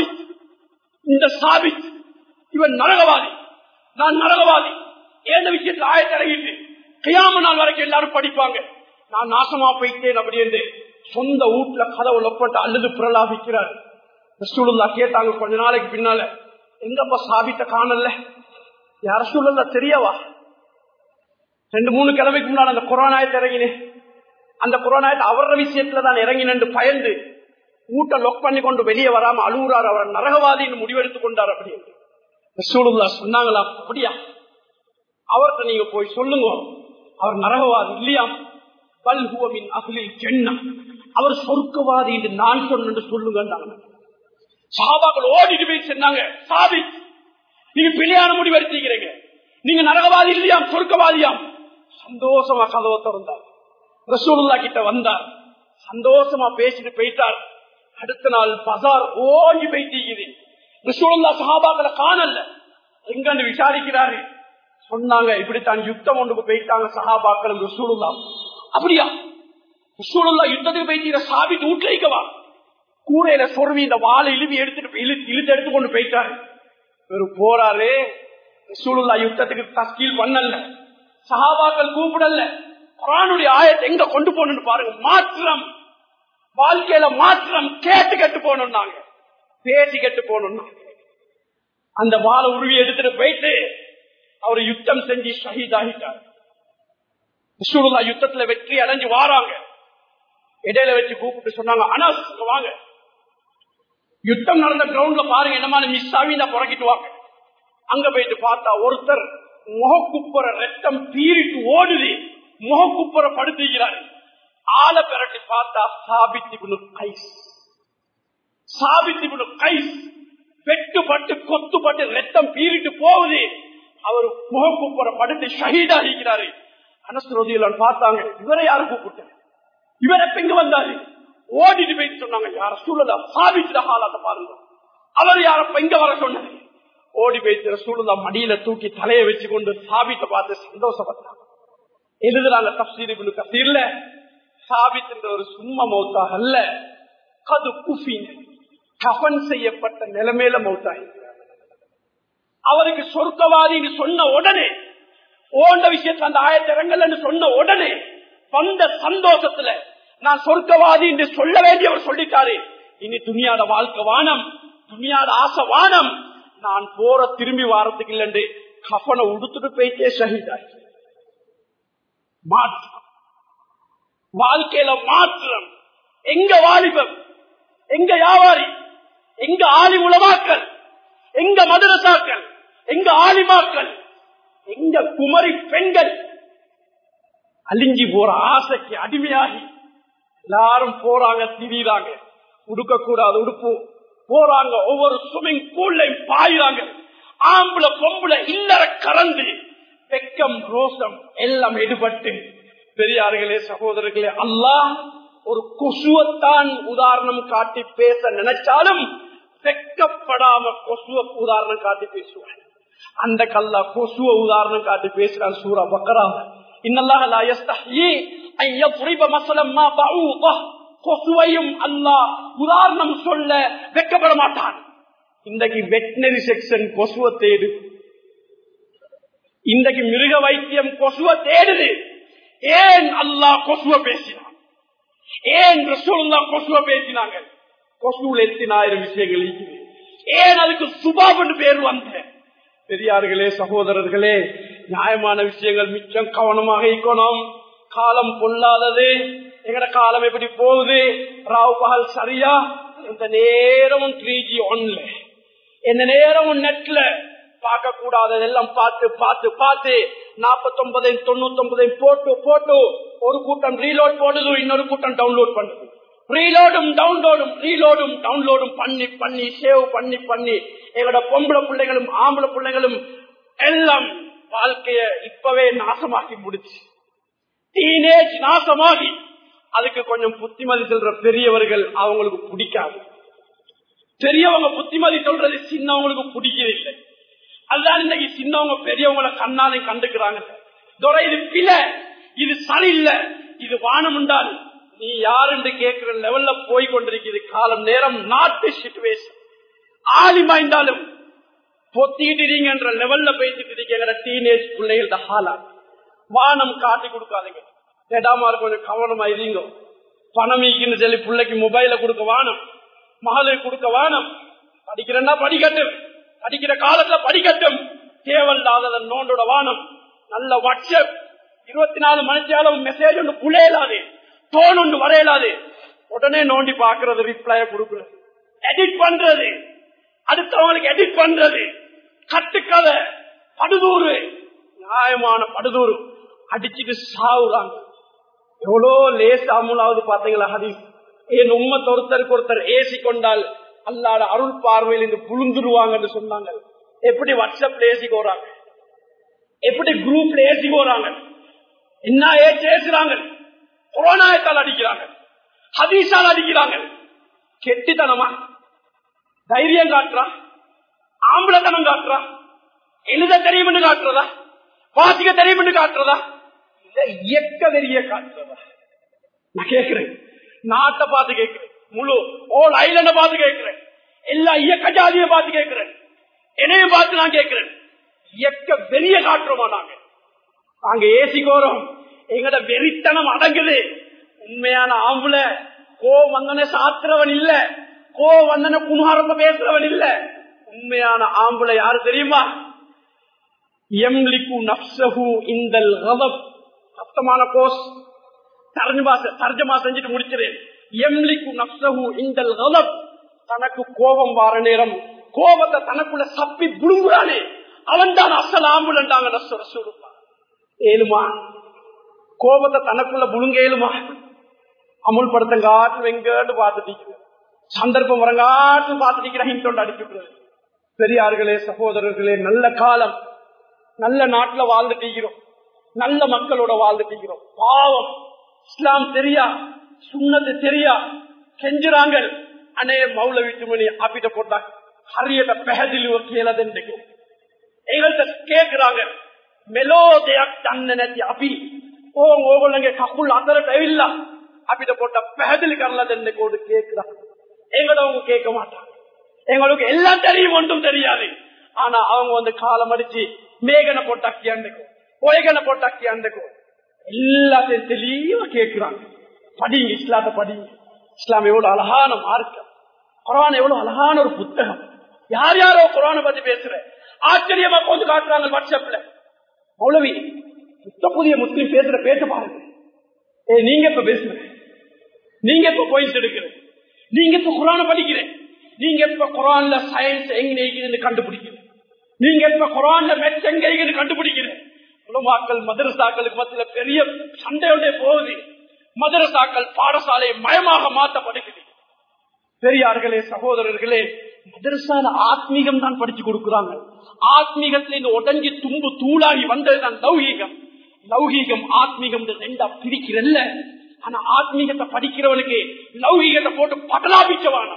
A: சாபித் இவன் நரகவாதி, நான் நரகவாதி, ஏண்ட விஷயத்துல ஆயத் இறங்கிட்டு கியாமத் நாள் வரைக்கும் எல்லாரும் படிப்பாங்க, நான் நாசமா போயிட்டேன் அப்படி என்று சொந்த வீட்டுல கதவை லாக் பண்ணிட்டு அல்லது பிரலாபிக்கிறார். ரசூலுல்லாஹ் கேட்டாங்க கொஞ்ச நாளைக்கு பின்னால, எங்கப்பா சாபித்த காணல? யார் ரசூலுல்லாஹ் தெரியவா? 2-3 கிழமைக்கு முன்னாடி அந்த குர்ஆன் ஆயத் இறங்கினேன். அந்த குர்ஆன் ஆயத் அவர விஷயத்துல தான் இறங்கினு பயந்து ஊட்ட லொக் பண்ணி கொண்டு வெளியே வராம அழுகுறாரு, அவர் நரகவாதின்னு முடிவெடுத்துக் கொண்டார். அப்படி ரசூலுல்லாஹ் சொன்னாங்களா? அப்படியா, அவர்கிட்ட நீங்க போய் சொல்லுங்க, அவர் நரகவாதி இல்லையா, பல் ஹுவ மின் அஹ்லில் ஜன்னah, அவர் சொர்க்கவாதி என்று நான் சொன்னு சொல்லுங்க. சஹாபாக்கள் ஓடிட்டு போய் சொன்னாங்க, சாபித் நீங்க பிழையான முடிவு எடுத்தீங்க, நீங்க நரகவாதி இல்லையா சொர்க்கவாதியாம். சந்தோஷமா கதவை திறந்தார், ரசூலுல்லாஹ் கிட்ட வந்தார், சந்தோஷமா பேசிட்டு போயிட்டார். அடுத்த நாள் பஜார் ஓடி போயிட்டீங்க, ரசூலுல்லாஹ் சஹாபாக்களை காணல, எங்கன்னு விசாரிக்கிறாரு. சொன்னாங்க இப்படித்தான் யுத்தம் ஒன்றுக்கு போயிட்டாங்க சஹாபாக்களும் ரசூலுல்லாஹ். அப்படியா, ரசூலுல்லாஹ் யுத்தத்துக்கு போயிட்டீங்க, சாபித் வீட்டுல இருக்கவா, கூரையில சொருவி இந்த வாழை இழுத்து எடுத்து கொண்டு போயிட்டாரு. போறாரு, ரசூலுல்லாஹ் யுத்தத்துக்கு தஸ்கீல் பண்ணல, சஹாபாக்கள் கூப்பிடல, குர்ஆனுடைய ஆயத்தை எங்க கொண்டு போகணும்னு பாருங்க. மாற்றம், வாழ்க்கையில மாற்றம், கேட்டு கெட்டு போகணும்னாங்க, பேசி கெட்டு போகணும்னாங்க. அந்த வாழை உருவி எடுத்துட்டு போயிட்டு அவர் யுத்தம் செஞ்சு ஷஹீதாகிட்டார். ரசூலுல்லாஹ் யுத்தத்துல வெற்றி அடைஞ்சு வாராங்க, இடையில வச்சு கூப்பிட்டு சொன்னாங்க, அனஸ் வாங்க, யுத்தம் நடந்த கிரவுண்ட்ல பாருங்க, என்னமான மிஸ் ஆகி புறக்கிட்டு வாங்க. அங்க போயிட்டு பார்த்தா ஒருத்தர் முகக்குப்புற ரத்தம் பீரிட்டு ஓடுது, முகக்குப்புற படுத்துகிறாரு. ஆளை பெரட்டி பார்த்தா சாபித் இப்னு கைஸ். சாபித் இப்னு கைஸ் வெட்டுப்பட்டு கொத்துப்பட்டு ரத்தம் பீரிட்டு போகுது, அவர் முகக்குப்புற படுத்து ஷஹீதாகிறாரு. அனஸ் ரலியல்லாஹு பார்த்தாங்க, இவரை யாரு கூப்பிட்டு, இவர் எப்ப இங்க வந்தாரு? ஓடிட்டு போயிட்டு சொன்னாங்க, யார ரசூலுல்லாஹ் சாபித் ஹாலத்தை பாருங்க, அவர் யாரப்ப இங்க வர சொன்னாரு. ஓடி போயிட்டு ரசூலுல்லாஹ் மடியில தூக்கி தலையை வச்சு கொண்டு சாபித்தை பார்த்து சந்தோஷப்பட்டாங்க. எழுதுறாங்க தஃப்சீர் இப்னு கஸீர்ல, சாபித் என்ற ஒரு சும்மா மௌத்தாக அல்ல, கது குஃபின், கஃபன் செய்யப்பட்ட நிலைமையில மௌத்தாகி. அவருக்கு சொர்க்கவாதின்னு சொன்ன உடனே, ஓண்ட விஷயத்துல அந்த ஆயத்திரங்கள்னு சொன்ன உடனே வந்த சந்தோஷத்துல, நான் சொர்க்கவாதி என்று சொல்ல வேண்டியவர் சொல்லிட்டாரு, இனி துணியாத வாழ்க்கை வானம், துணியாத ஆசை வானம், நான் போற திரும்பி வாரத்துக்கு இல்லைன்னு கஃபனை உடுத்துட்டு போயிட்டே ஷஹீதாகி. மாற்றம், வாழ்க்கையில மாற்றம். எங்க வாலிபம், எங்க வியாபாரி, எங்க ஆலிம் உலமாக்கள், எங்க மதரசாக்கள், எங்க ஆலிமாக்கள், எங்க குமரி பெண்கள் அழிஞ்சி போற ஆசைக்கு அடிமையாகி எல்லாரும் போறாங்க, திரிறாங்க, உடுக்க கூடாது உடுப்பு போறாங்க, ஒவ்வொரு ஸ்விமிங் பூல்லையும் பாயுறாங்க, ஆம்பளை பொம்பளை இல்லற கறந்து வெக்கம் ரோசம் எல்லாம் எடுபட்டு. பெரியார்களே சகோதரர்களே, அல்லாஹ் ஒரு கொசுவத்தான் உதாரணம் காட்டி பேச நினைச்சாலும் வெக்கப்படாம கொசுவ உதாரணம் காட்டி பேசுவாங்க. அந்த கல்லா கொசுவ உதாரணம் காட்டி பேசுறான் சூரா பக்ரா. இன்னல்லாஹ லா யஸ்தஹ்யி அன் யضرب مثلا ما بعوضة, கொசுவையும் அல்லாஹ் உதாரணம் சொல்ல வெக்கப்பட மாட்டான். இன்றைக்கு வெட்டினரி செக்ஷன் கொசுவ தேடு, இன்றைக்கு மிருக வைத்தியம் கொசுவ தேடுது. ஏன் அல்லாஹ் கொசுவ பேசினான்? ஏன் ரசூலுல்லாஹ் கொசுவ பேசினாங்க? கொசுவில் எத்தனாயிரம் விஷயங்கள் இருக்குது. ஏன் அதுக்கு சுபாபு பேர் வந்த? பெரியார்களே சகோதரர்களே, நியாயமான விஷயங்கள் மிச்சம் கவனமாக இருக்கணும். காலம் பொல்லாதது, எங்கட காலம் எப்படி போகுது, ராவ் பகல் சரியா, இந்த நேரமும் 3G ஒன்ல, எந்த நேரமும் நெட்ல பார்க்க கூடாததெல்லாம் பார்த்து பார்த்து பார்த்து 49 99 போட்டு போட்டு ஒரு கூட்டம் ரீலோட் போடுது, இன்னொரு கூட்டம் டவுன்லோட் பண்ணுது. ரீலோடும் டவுன்லோடும் ரீலோடும் டவுன்லோடும் பண்ணி பண்ணி சேவ் பண்ணி பண்ணி எங்களோட பொம்பளை பிள்ளைகளும் ஆம்பளை பிள்ளைகளும் எல்லாம் வாழ்க்கைய இப்பவே நாசமாக்கி முடிச்சு, டீனேஜ் நாசமாகி. அதுக்கு கொஞ்சம் புத்திமதி சொல்ற பெரியவர்கள் அவங்களுக்கு பிடிக்காது. பெரியவங்க புத்திமதி சொல்றது சின்னவங்களுக்கு பிடிக்கிறதில்லை. அதுதான் இன்னைக்கு சின்னவங்க பெரியவங்களை கண்ணாலே கண்டுக்கிறாங்க. இது பிழை, இது சரியில்லை, இது வானம் உண்டாது, நீ யாருன்னு கேட்கிற லெவல்ல போய் கொண்டிருக்கிறது காலம் நேரம். நாட்டு சிச்சுவேஷன் ஆலிமாய்ந்தாலும் பொத்திட்டு லெவல்ல பேசிட்டு இருக்கிற டீனேஜ் பிள்ளைகள ஹாலா. வானம் காட்டி கொடுக்காதீங்க, தேடாம கொஞ்சம் கவனமா இருங்க. பணமிக்குன்னு சொல்லி பிள்ளைக்கு மொபைல கொடுக்க வானம், மகளுக்கு கொடுக்க வானம். படிக்கிறேன்னா படிக்கட்டும், படிக்கிற காலத்துல படிக்கட்டும், தேவையில்லாத நோண்டோட வானம். நல்ல வாட்ஸ்அப் 24 மணிச்சாலும் மெசேஜ் ஒன்று புழையலாது, போன் ஒன்று வரையலாது. உடனே நோண்டி பாக்குறது, ரிப்ளைய கொடுக்குறது, எடிட் பண்றது, அடுத்தவங்களுக்கு எடிட் பண்றது, கட்டுக்கதை, படுதூறு, நியாயமான படுதூறு அடிச்சுட்டு சாவுறாங்க. எவ்வளோ லேசாமலாவது பாத்தீங்களா ஹதீஸ்? என் உம்மத் ஒருத்தருக்கு ஒருத்தர் ஏசி கொண்டால் அல்லாஹ்வுடைய அருள் பார்வையில் இருந்து புழுந்துருவாங்கன்னு சொன்னாங்க. எப்படி வாட்ஸ்அப்ல ஏசி போறாங்க, எப்படி குரூப்ல ஏசி போறாங்க, என்ன ஏசுறாங்க, கொரோனாயத்தால் அடிக்கிறாங்க, ஹதீஸால் அடிக்கிறாங்க. கெட்டித்தனமா தைரியம் காட்டுறா, ஆம்பளத்தனம் காட்டுறா, எழுத தெரியும் காட்டுறதா, வாசிக்க தெரியும் காட்டுறதா, இல்ல இயக்க தெரிய காட்டுறதா? நான் கேட்கிறேன், நாட்டை பார்த்து கேட்கிறேன், முழு ஓல் ஐலண்ட பார்த்து கேட்கிறேன், எல்லா இயக்க ஜாதியை பார்த்து கேட்கிறேன், என்னையும் பார்த்து நான் கேட்கிறேன், இயக்க வெறிய காட்டுறோமா? நாங்க ஏசிக்கோறோம், எங்கட வெறித்தனம் அடங்குது. உண்மையான ஆம்புல கோ வந்தன சாத்துறவன் இல்ல, கோ வந்தன குமாரப்ப பேசுறவன் இல்ல. உண்மையான ஆம்புல யாரு தெரியுமா? எம்லிக்கு நஃப்ஸஹு இந்தல் கதப். சப்தமான கோஸ் தர்ஜமா செஞ்சுட்டு முடிக்கிறேன். எம்லிக்கு நஃப்ஸஹு இந்தல் கதப். தனக்கு கோபம் வார நேரம் கோபத்தை தனக்குள்ள சப்பி புடுங்குறானே, அவன் தான் அசல் ஆம்புலன்றாங்க ரசூலுல்லாஹ். ஏழுமா கோபத்தை தனக்குள்ள புழுங்க ஏழுமா? அமுல்படுத்தங்காட்டு வெங்கன்னு பார்த்துட்டு சந்தர்ப்பம் வரங்காட்டு பார்த்துட்டு அடிச்சுக்கிறது. பெரியார்களே, சகோதரர்களே, நல்ல காலம், நல்ல நாட்டுல வாழ்ந்துட்டீங்கிறோம், நல்ல மக்களோட வாழ்ந்துட்டீங்கிறோம். பாவம், இஸ்லாம் தெரியா, சுன்னத்து தெரியா, செஞ்சுறாங்க. அனே மௌல வீட்டுமணி ஆப்பிட்ட போட்டா ஹரியத பெஹதில் கேளது எங்கள்கிட்ட கேட்கிறாங்க. மெலோதයක් දන්නේ නැති අපි ඕගොල්ලන්ගේ කකුල් අතරට ඇවිල්ලා අපිට පොඩ්ඩක් පැහැදිලි කරලා දෙන්නකෝද கேக்குறா. எங்கட அவங்க கேட்க மாட்டாங்க, எங்களுக்கு எல்லாம் தெரியும், ஒன்றும் தெரியாது. ஆனா அவங்க வந்து காலம் அடிச்சு மேகனை போட்டா கியாண்டுக்கோ, ஒயகனை போட்டா கியாண்டுக்கோ, எல்லாத்தையும் தெளிவா கேட்கிறாங்க. படிங்க, இஸ்லாத்தை படிங்க. இஸ்லாம் எவ்வளவு அழகான மார்க்கம், குர்ஆன் எவ்வளவு அழகான ஒரு புத்தகம். யார் யாரோ குர்ஆனை பத்தி பேசுற ஆச்சரியமா கொஞ்சம் காட்டுறாங்க வாட்ஸ்அப்ல. மௌலவி புதிய முஸ்லீம் பேசுற பேச பாருங்க. நீங்க இப்ப பேசுற, நீங்க இப்ப பாயிண்ட் எடுக்கிற, நீங்க இப்ப குர்ஆனை படிக்கிற, நீங்க இப்ப குர்ஆன்ல சயின்ஸ் எங்க கண்டுபிடிக்கிற, நீங்க இப்ப குர்ஆன்ல மேத்ஸ் எங்க கண்டுபிடிக்கிற. உலமாக்கள் மதரசாக்களுக்கு மத்தியில பெரிய சண்டையோட போகுது. மதரசாக்கள் பாடசாலை மயமாக மாற்றப்படுகிறது. பெரியார்களே, சகோதரர்களே, மதரசால ஆத்மீகம் தான் படிச்சு கொடுக்கிறாங்க. ஆத்மீகத்திலிருந்து உடஞ்சி தும்பு தூளாகி வந்ததுதான் லௌகீகம். லௌகீகம் ஆத்மீகம் ரெண்டா பிரிக்கிறல்ல. ஆனா ஆத்மீகத்தை படிக்கிறவனுக்கு லௌகீகத்தை போட்டு படலாபிச்சவான,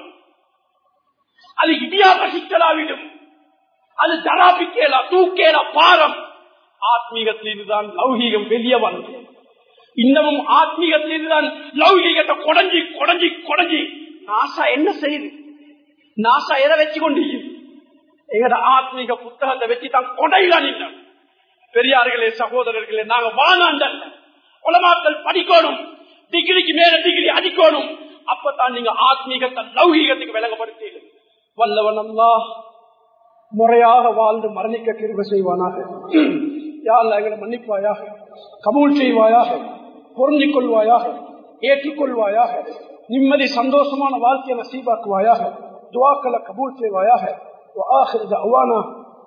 A: அது இடியாக சிக்கலாவிடும், அது தராபிக்கலா தூக்கேலா பாரம். ஆத்மீகத்திலிருந்துதான் லௌகீகம் வெளியே வந்து, இன்னமும் ஆத்மீகத்திலிருந்துதான் லௌகீகத்தை கொடைஞ்சி கொடைஞ்சி கொடைஞ்சி நாசா என்ன செய்யுது? நாசா எதை வச்சு கொண்டு எங்கட ஆத்மீக புத்தகத்தை வச்சுதான் கொடையில நின்ற. பெரியார்களே, சகோதரர்களே, நாங்க வாங்காண்டல் உலமாக்கள் படிக்கணும், டிகிரிக்கு மேல டிகிரி அடிக்கணும். அப்பதான் நீங்க ஆத்மீகத்தை லௌகீகத்துக்கு விளங்கப்படுத்தி வல்லவன் அல்லாஹ் முறையாக வாழ்ந்து மரணிக்க கிருபை செய்வானாக. யா அல்லாஹ் எங்களை மன்னிப்பாயாக, கபூல் செய்வாயாக, பொருந்திக் கொள்வாயாக, ஏற்றுக்கொள்வாயாக, நிம்மதி சந்தோஷமான வாழ்க்கையை நசீபாக்குவாயாக, துஆக்களை கபூல் செய்வாயாக. وآخر دعوانا